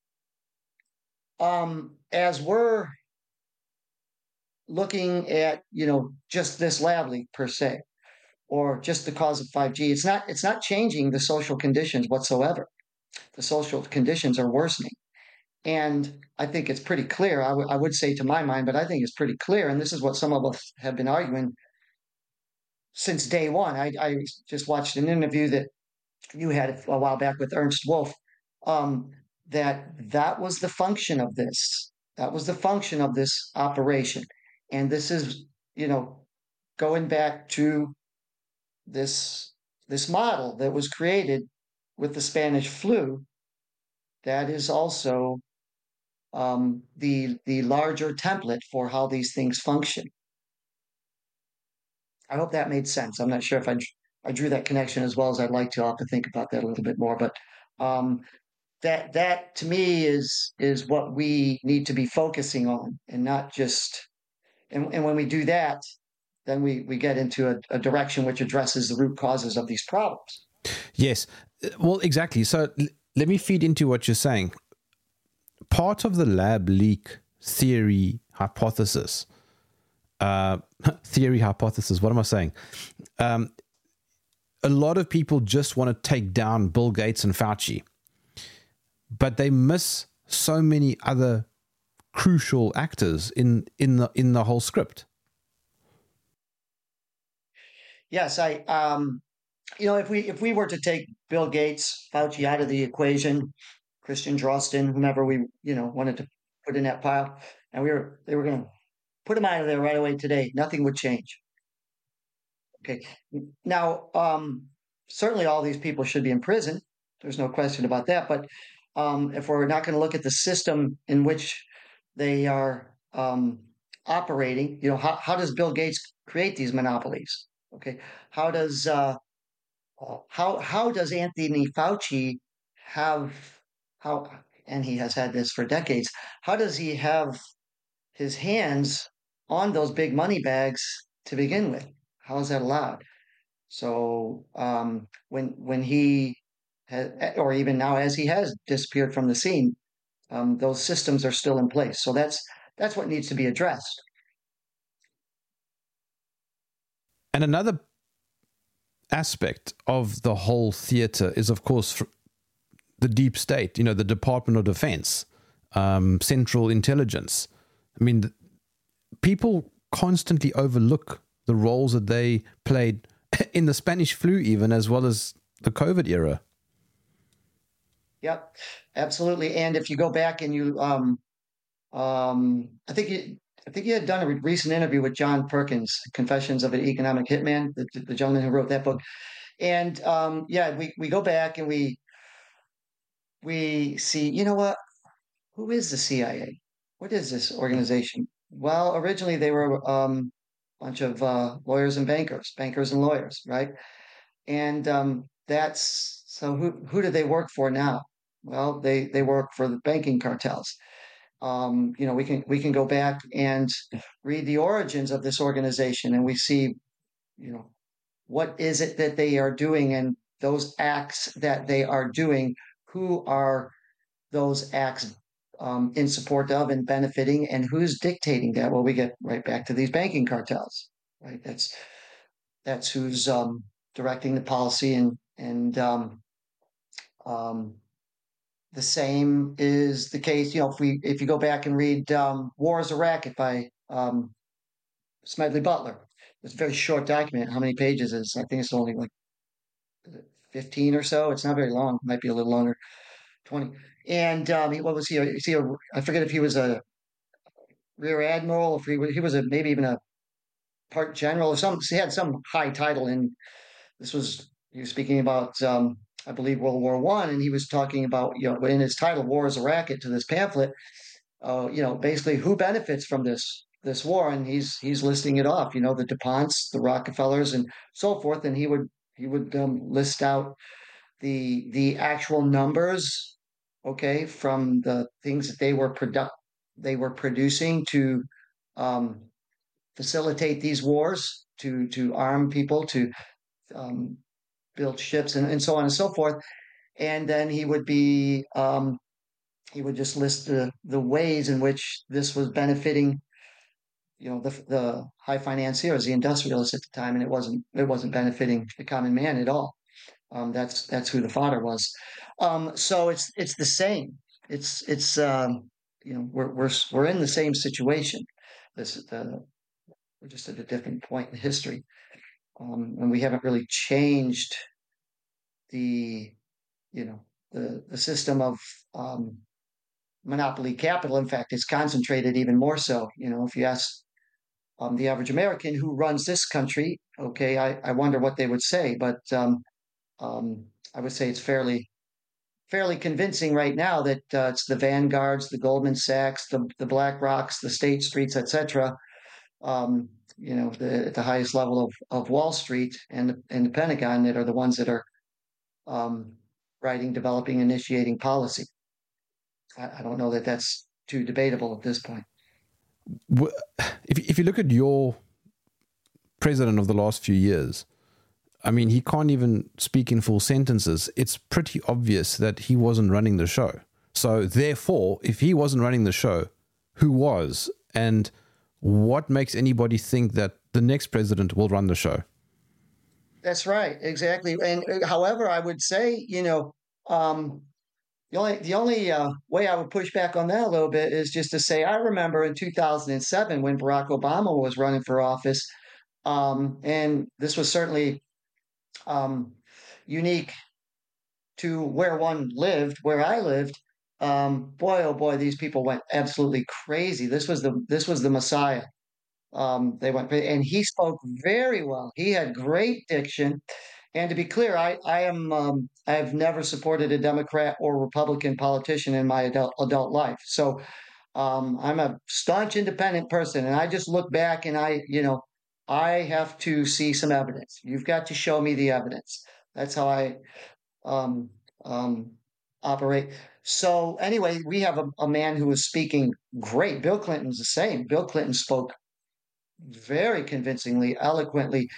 um, as we're looking at, you know, just this lab leak per se, or just the cause of five G. It's not it's not changing the social conditions whatsoever. The social conditions are worsening. And I think it's pretty clear. I, w- I would say to my mind, but I think it's pretty clear. And this is what some of us have been arguing since day one. I, I just watched an interview that you had a while back with Ernst Wolf. Um, that that was the function of this. That was the function of this operation. And this is, you know, going back to this this model that was created with the Spanish flu. That is also um, the the larger template for how these things function. I hope that made sense. I'm not sure if I I drew that connection as well as I'd like to. I'll have to think about that a little bit more. But um, that that to me is is what we need to be focusing on, and not just. And, and when we do that, then we we get into a, a direction which addresses the root causes of these problems. Yes, well, exactly. So l- let me feed into what you're saying. Part of the lab leak theory hypothesis, uh, theory hypothesis, what am I saying? Um, a lot of people just want to take down Bill Gates and Fauci, but they miss so many other crucial actors in, in the in the whole script. Yes, I um, you know, if we if we were to take Bill Gates, Fauci out of the equation, Christian Drosten, whomever we you know wanted to put in that pile, and we were they were going to put him out of there right away today, nothing would change. Okay, now um, certainly all these people should be in prison. There's no question about that. But um, if we're not going to look at the system in which they are um, operating, you know, how how does Bill Gates create these monopolies? Okay, how does uh, uh, how how does Anthony Fauci have how and he has had this for decades. How does he have his hands on those big money bags to begin with? How is that allowed? So um, when when he has, or even now as he has disappeared from the scene, um, those systems are still in place. So that's that's what needs to be addressed. And another aspect of the whole theater is, of course, the deep state, you know, the Department of Defense, um, Central Intelligence. I mean, people constantly overlook the roles that they played in the Spanish flu, even as well as the COVID era. Yep, absolutely. And if you go back and you, um, um, I think you, I think you had done a recent interview with John Perkins, Confessions of an Economic Hitman, the, the gentleman who wrote that book. And um, yeah, we we go back and we we see, you know what? Who is the C I A? What is this organization? Well, originally they were um, a bunch of uh, lawyers and bankers, bankers and lawyers, right? And um, that's so. Who who do they work for now? Well, they they work for the banking cartels. Um, you know, we can we can go back and read the origins of this organization, and we see, you know, what is it that they are doing, and those acts that they are doing. Who are those acts um, in support of and benefiting, and who's dictating that? Well, we get right back to these banking cartels, right? That's that's who's um, directing the policy, and and um, um, the same is the case. You know, if we if you go back and read um, "War is a Racket" by um, Smedley Butler, it's a very short document. How many pages is? I think it's only like fifteen or so. It's not very long. It might be a little longer, twenty. And um, he, what was he? Is he a, I forget if he was a rear admiral, if he, he was a, maybe even a part general or some. He had some high title. And this was he was speaking about, um, I believe, World War One, and he was talking about, you know, in his title, "War is a Racket," to this pamphlet. Uh, you know, basically who benefits from this this war, and he's he's listing it off. You know, the DuPonts, the Rockefellers, and so forth. And he would he would um, list out the the actual numbers, okay, from the things that they were produ- they were producing to um, facilitate these wars, to to arm people, to um, build ships, and, and so on and so forth. And then he would be um, he would just list the the ways in which this was benefiting you know, the the high financiers, the industrialists at the time, and it wasn't it wasn't benefiting the common man at all. Um, that's that's who the father was. Um, so it's it's the same. It's it's um, you know we're we're we're in the same situation. This the we're just at a different point in history, um, and we haven't really changed the you know the the system of um, monopoly capital. In fact, it's concentrated even more so. You know, if you ask um, the average American who runs this country, okay, I, I wonder what they would say, but um, um, I would say it's fairly fairly convincing right now that uh, it's the Vanguards, the Goldman Sachs, the the Black Rocks, the State Streets, et cetera. Um, you know, the, at the highest level of, of Wall Street and and the Pentagon that are the ones that are um, writing, developing, initiating policy. I, I don't know that that's too debatable at this point. If if you look at your president of the last few years, I mean, he can't even speak in full sentences. It's pretty obvious that he wasn't running the show. So therefore, if he wasn't running the show, who was? And what makes anybody think that the next president will run the show? That's right, exactly. And uh, however, I would say, you know, um, the only the only uh, way I would push back on that a little bit is just to say I remember in two thousand seven when Barack Obama was running for office, um, and this was certainly um, unique to where one lived, where I lived. Um, boy, oh boy, these people went absolutely crazy. This was the this was the Messiah. Um, they went, and he spoke very well. He had great diction. And to be clear, I, I am um, I have never supported a Democrat or Republican politician in my adult adult life. So um, I'm a staunch independent person, and I just look back and I, you know, I have to see some evidence. You've got to show me the evidence. That's how I um, um, operate. So anyway, we have a, a man who was speaking great. Bill Clinton's the same. Bill Clinton spoke very convincingly, eloquently.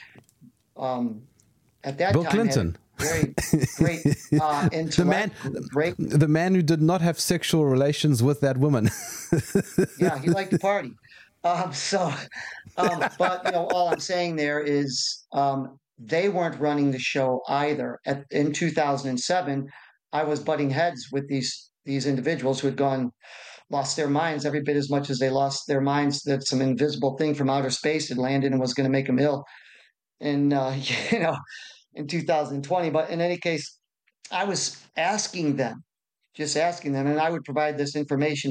Um, at that Bill time, Clinton, very great uh, intellect. the man, great, the man who did not have sexual relations with that woman. yeah, he liked to party. Um, so, um, but you know, all I'm saying there is um, they weren't running the show either. At, in two thousand seven, I was butting heads with these these individuals who had gone lost their minds every bit as much as they lost their minds that some invisible thing from outer space had landed and was going to make them ill. And uh, you know, in two thousand twenty. But in any case, I was asking them, just asking them, and I would provide this information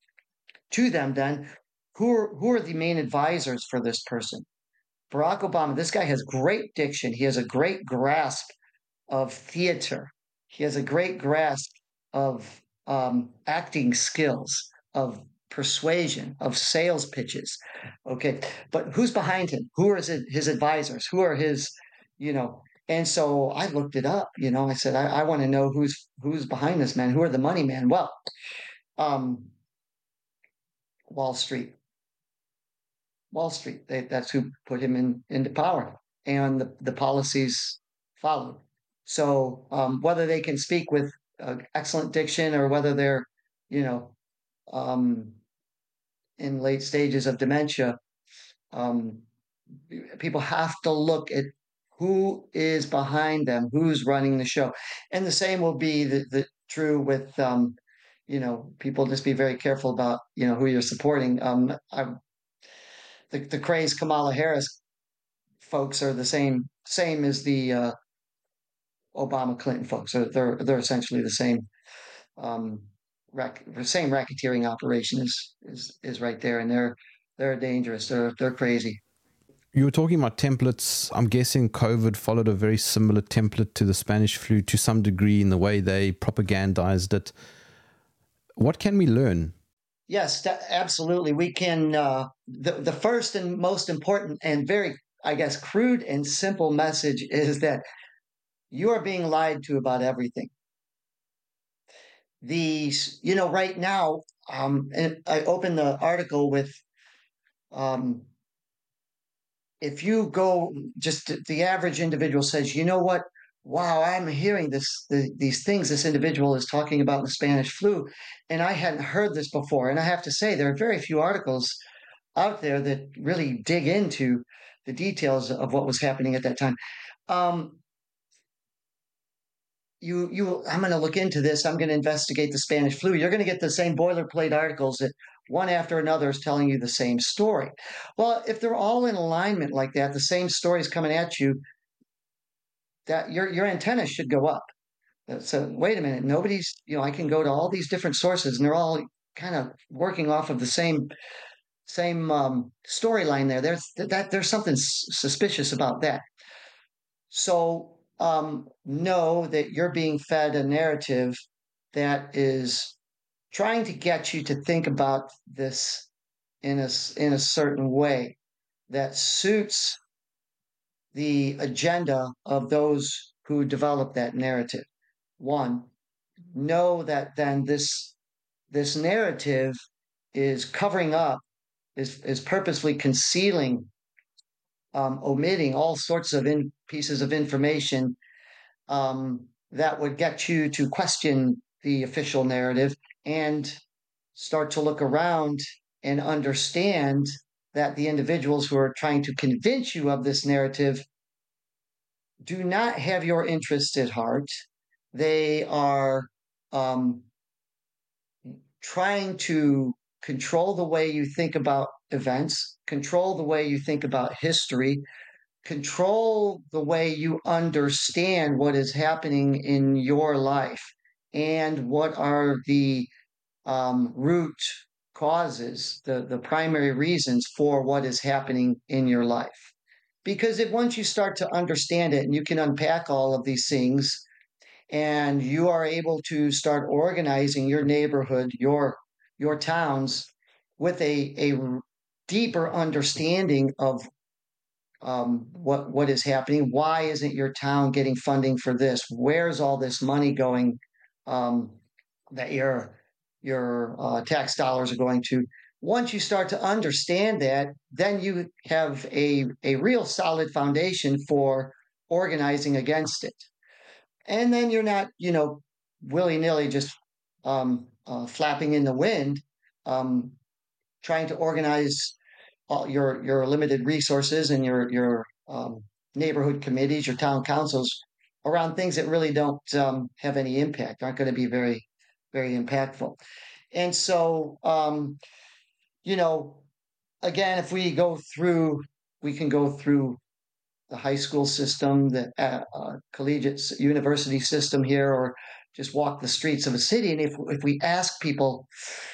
to them then. Who are, who are the main advisors for this person? Barack Obama, this guy has great diction. He has a great grasp of theater. He has a great grasp of um, acting skills, of persuasion, of sales pitches. Okay. But who's behind him? Who are his, his advisors? Who are his, you know, and so I looked it up, you know, I said, I, I want to know who's, who's behind this man. Who are the money men? Well, um, Wall Street, Wall Street. They, that's who put him in into power, and the, the policies followed. So um, whether they can speak with uh, excellent diction or whether they're, you know, um, in late stages of dementia, um, people have to look at who is behind them, who's running the show, and the same will be the, the true with. Um, you know, people just be very careful about you know who you're supporting. Um, I the, the crazed Kamala Harris folks are the same same as the uh, Obama Clinton folks. They're they're, they're essentially the same um, rack, the same racketeering operation is is is right there, and they're they're dangerous. They're they're crazy. You were talking about templates. I'm guessing COVID followed a very similar template to the Spanish flu to some degree in the way they propagandized it. What can we learn? Yes, absolutely. We can. Uh, the the first and most important and very, I guess, crude and simple message is that you are being lied to about everything. These, you know, right now, um, and I opened the article with, um, if you go, just the average individual says, you know what? Wow, I'm hearing this, the, these things this individual is talking about in the Spanish flu, and I hadn't heard this before. And I have to say, there are very few articles out there that really dig into the details of what was happening at that time. Um, you you I'm going to look into this. I'm going to investigate the Spanish flu. You're going to get the same boilerplate articles that one after another is telling you the same story. Well, if they're all in alignment like that, the same story is coming at you, that your your antennas should go up. Uh, So wait a minute, nobody's, you know, I can go to all these different sources and they're all kind of working off of the same same um, storyline there. There's that there's something suspicious about that. So um, know that you're being fed a narrative that is trying to get you to think about this in a in a certain way that suits the agenda of those who develop that narrative. One, know that then this this narrative is covering up, is is purposely concealing, um, omitting all sorts of in, pieces of information um, that would get you to question the official narrative and start to look around and understand that the individuals who are trying to convince you of this narrative do not have your interests at heart. They are um, trying to control the way you think about events, control the way you think about history, control the way you understand what is happening in your life and what are the um, root causes, the, the primary reasons for what is happening in your life. Because if once you start to understand it and you can unpack all of these things, and you are able to start organizing your neighborhood, your your towns with a a deeper understanding of um, what what is happening. Why isn't your town getting funding for this? Where's all this money going um, that your your uh, tax dollars are going to? Once you start to understand that, then you have a a real solid foundation for organizing against it. And then you're not, you know, willy nilly just um, uh, flapping in the wind, um, trying to organize all your your limited resources and your your um, neighborhood committees, your town councils around things that really don't um, have any impact, aren't going to be very very impactful. And so, um, you know, again, if we go through, we can go through the high school system, the uh, uh, collegiate university system here, or just walk the streets of a city. And if if we ask people,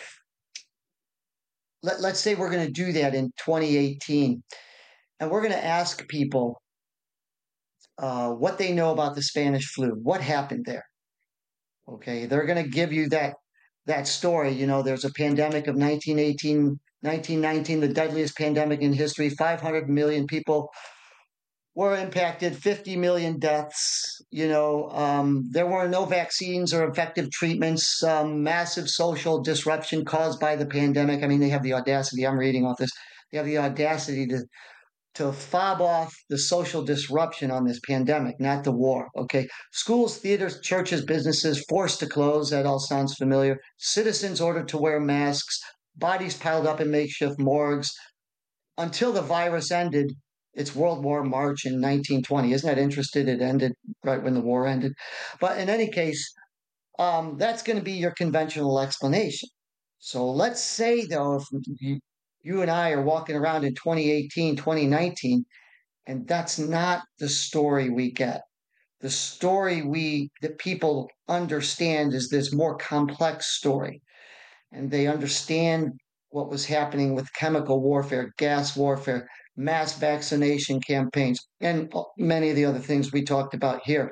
let, let's say we're going to do that in twenty eighteen, and we're going to ask people uh, what they know about the Spanish flu, what happened there. Okay, they're going to give you that that story. You know, there's a pandemic of nineteen eighteen, nineteen nineteen, the deadliest pandemic in history. five hundred million people were impacted, fifty million deaths. You know, um, there were no vaccines or effective treatments, um, massive social disruption caused by the pandemic. I mean, they have the audacity, I'm reading off this, they have the audacity to, to fob off the social disruption on this pandemic, not the war. Okay. Schools, theaters, churches, businesses forced to close. That all sounds familiar. Citizens ordered to wear masks, bodies piled up in makeshift morgues until the virus ended. It's World War March in nineteen twenty. Isn't that interesting? It ended right when the war ended. But in any case, um, that's going to be your conventional explanation. So let's say, though, if you, you and I are walking around in twenty eighteen, twenty nineteen, and that's not the story we get. The story we that people understand is this more complex story, and they understand what was happening with chemical warfare, gas warfare, mass vaccination campaigns, and many of the other things we talked about here.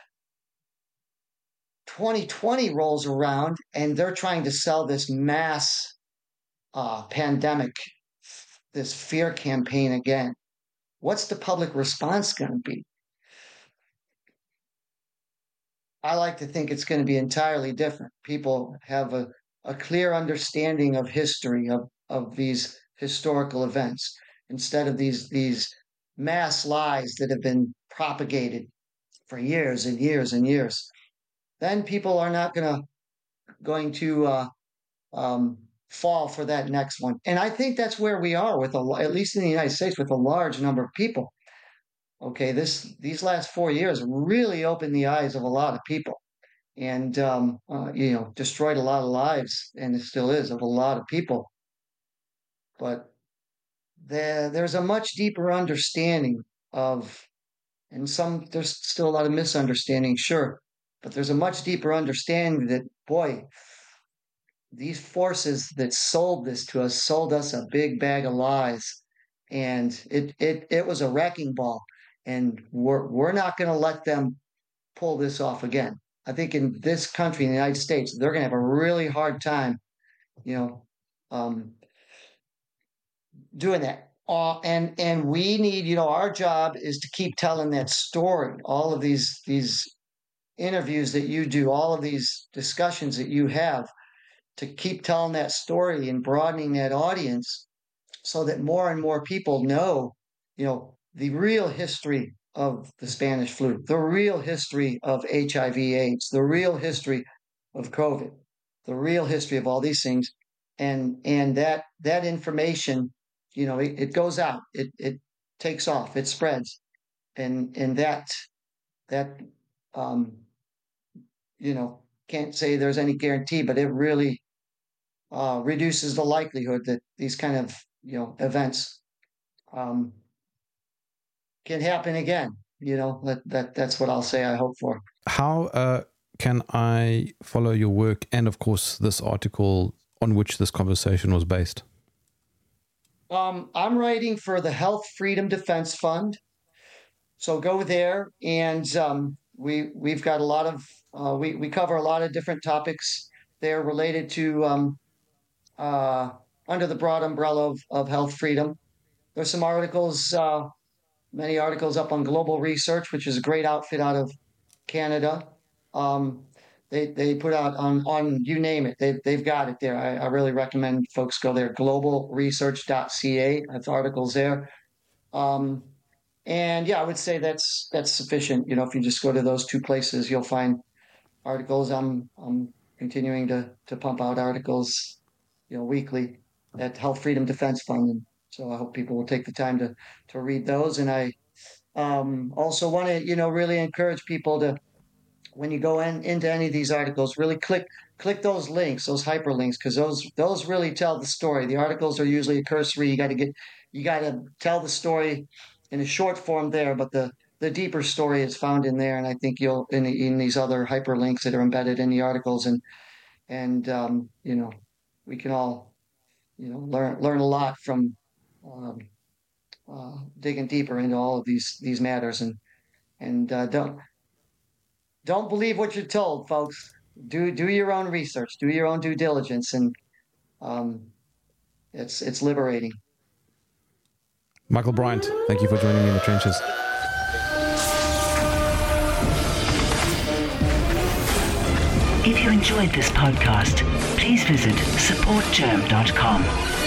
twenty twenty rolls around and they're trying to sell this mass uh, pandemic, this fear campaign again. What's the public response going to be? I like to think it's going to be entirely different. People have a, a clear understanding of history, of, of these historical events, instead of these, these mass lies that have been propagated for years and years and years. Then people are not going to going to uh, um, fall for that next one. And I think that's where we are with a, at least in the United States, with a large number of people. Okay, this these last four years really opened the eyes of a lot of people, and um, uh, you know, destroyed a lot of lives, and it still is, of a lot of people. But there, there's a much deeper understanding of, and some there's still a lot of misunderstanding, sure, but there's a much deeper understanding that, boy, these forces that sold this to us sold us a big bag of lies, and it it it was a wrecking ball, and we're we're not going to let them pull this off again. I think in this country, in the United States, they're going to have a really hard time, you know, um, doing that. Uh, and and we need, you know, our job is to keep telling that story. All of these these interviews that you do, all of these discussions that you have, to keep telling that story and broadening that audience, so that more and more people know, you know, the real history of the Spanish flu, the real history of H I V AIDS, the real history of COVID, the real history of all these things. And and that that information, you know, it, it goes out, it it takes off, it spreads. And and that that um you know, can't say there's any guarantee, but it really uh, reduces the likelihood that these kind of, you know, events um, can happen again. You know, that, that that's what I'll say. I hope for. How uh, can I follow your work and, of course, this article on which this conversation was based? Um, I'm writing for the Health Freedom Defense Fund, so go there, and um, we we've got a lot of uh, we we cover a lot of different topics there related to um, uh, under the broad umbrella of, of health freedom. There's some articles, uh, many articles up on Global Research, which is a great outfit out of Canada. Um, they they put out on on you name it, they they've got it there. I, I really recommend folks go there. global research dot c a. That's articles there. Um, and yeah, I would say that's that's sufficient. You know, if you just go to those two places, you'll find articles. I'm I'm continuing to to pump out articles, you know, weekly at Health Freedom Defense Fund. And so I hope people will take the time to to read those. And I um, also want to, you know, really encourage people to, when you go in into any of these articles, really click click those links, those hyperlinks, because those those really tell the story. The articles are usually a cursory. You got to get you got to tell the story in a short form there, but the the deeper story is found in there. And I think you'll in in these other hyperlinks that are embedded in the articles, and and um, you know, we can all, you know, learn learn a lot from um, uh, digging deeper into all of these these matters. And and uh, don't don't believe what you're told, folks. Do do your own research, do your own due diligence, and um, it's it's liberating. Michael Bryant, thank you for joining me in the trenches. If you enjoyed this podcast, please visit support germ dot com.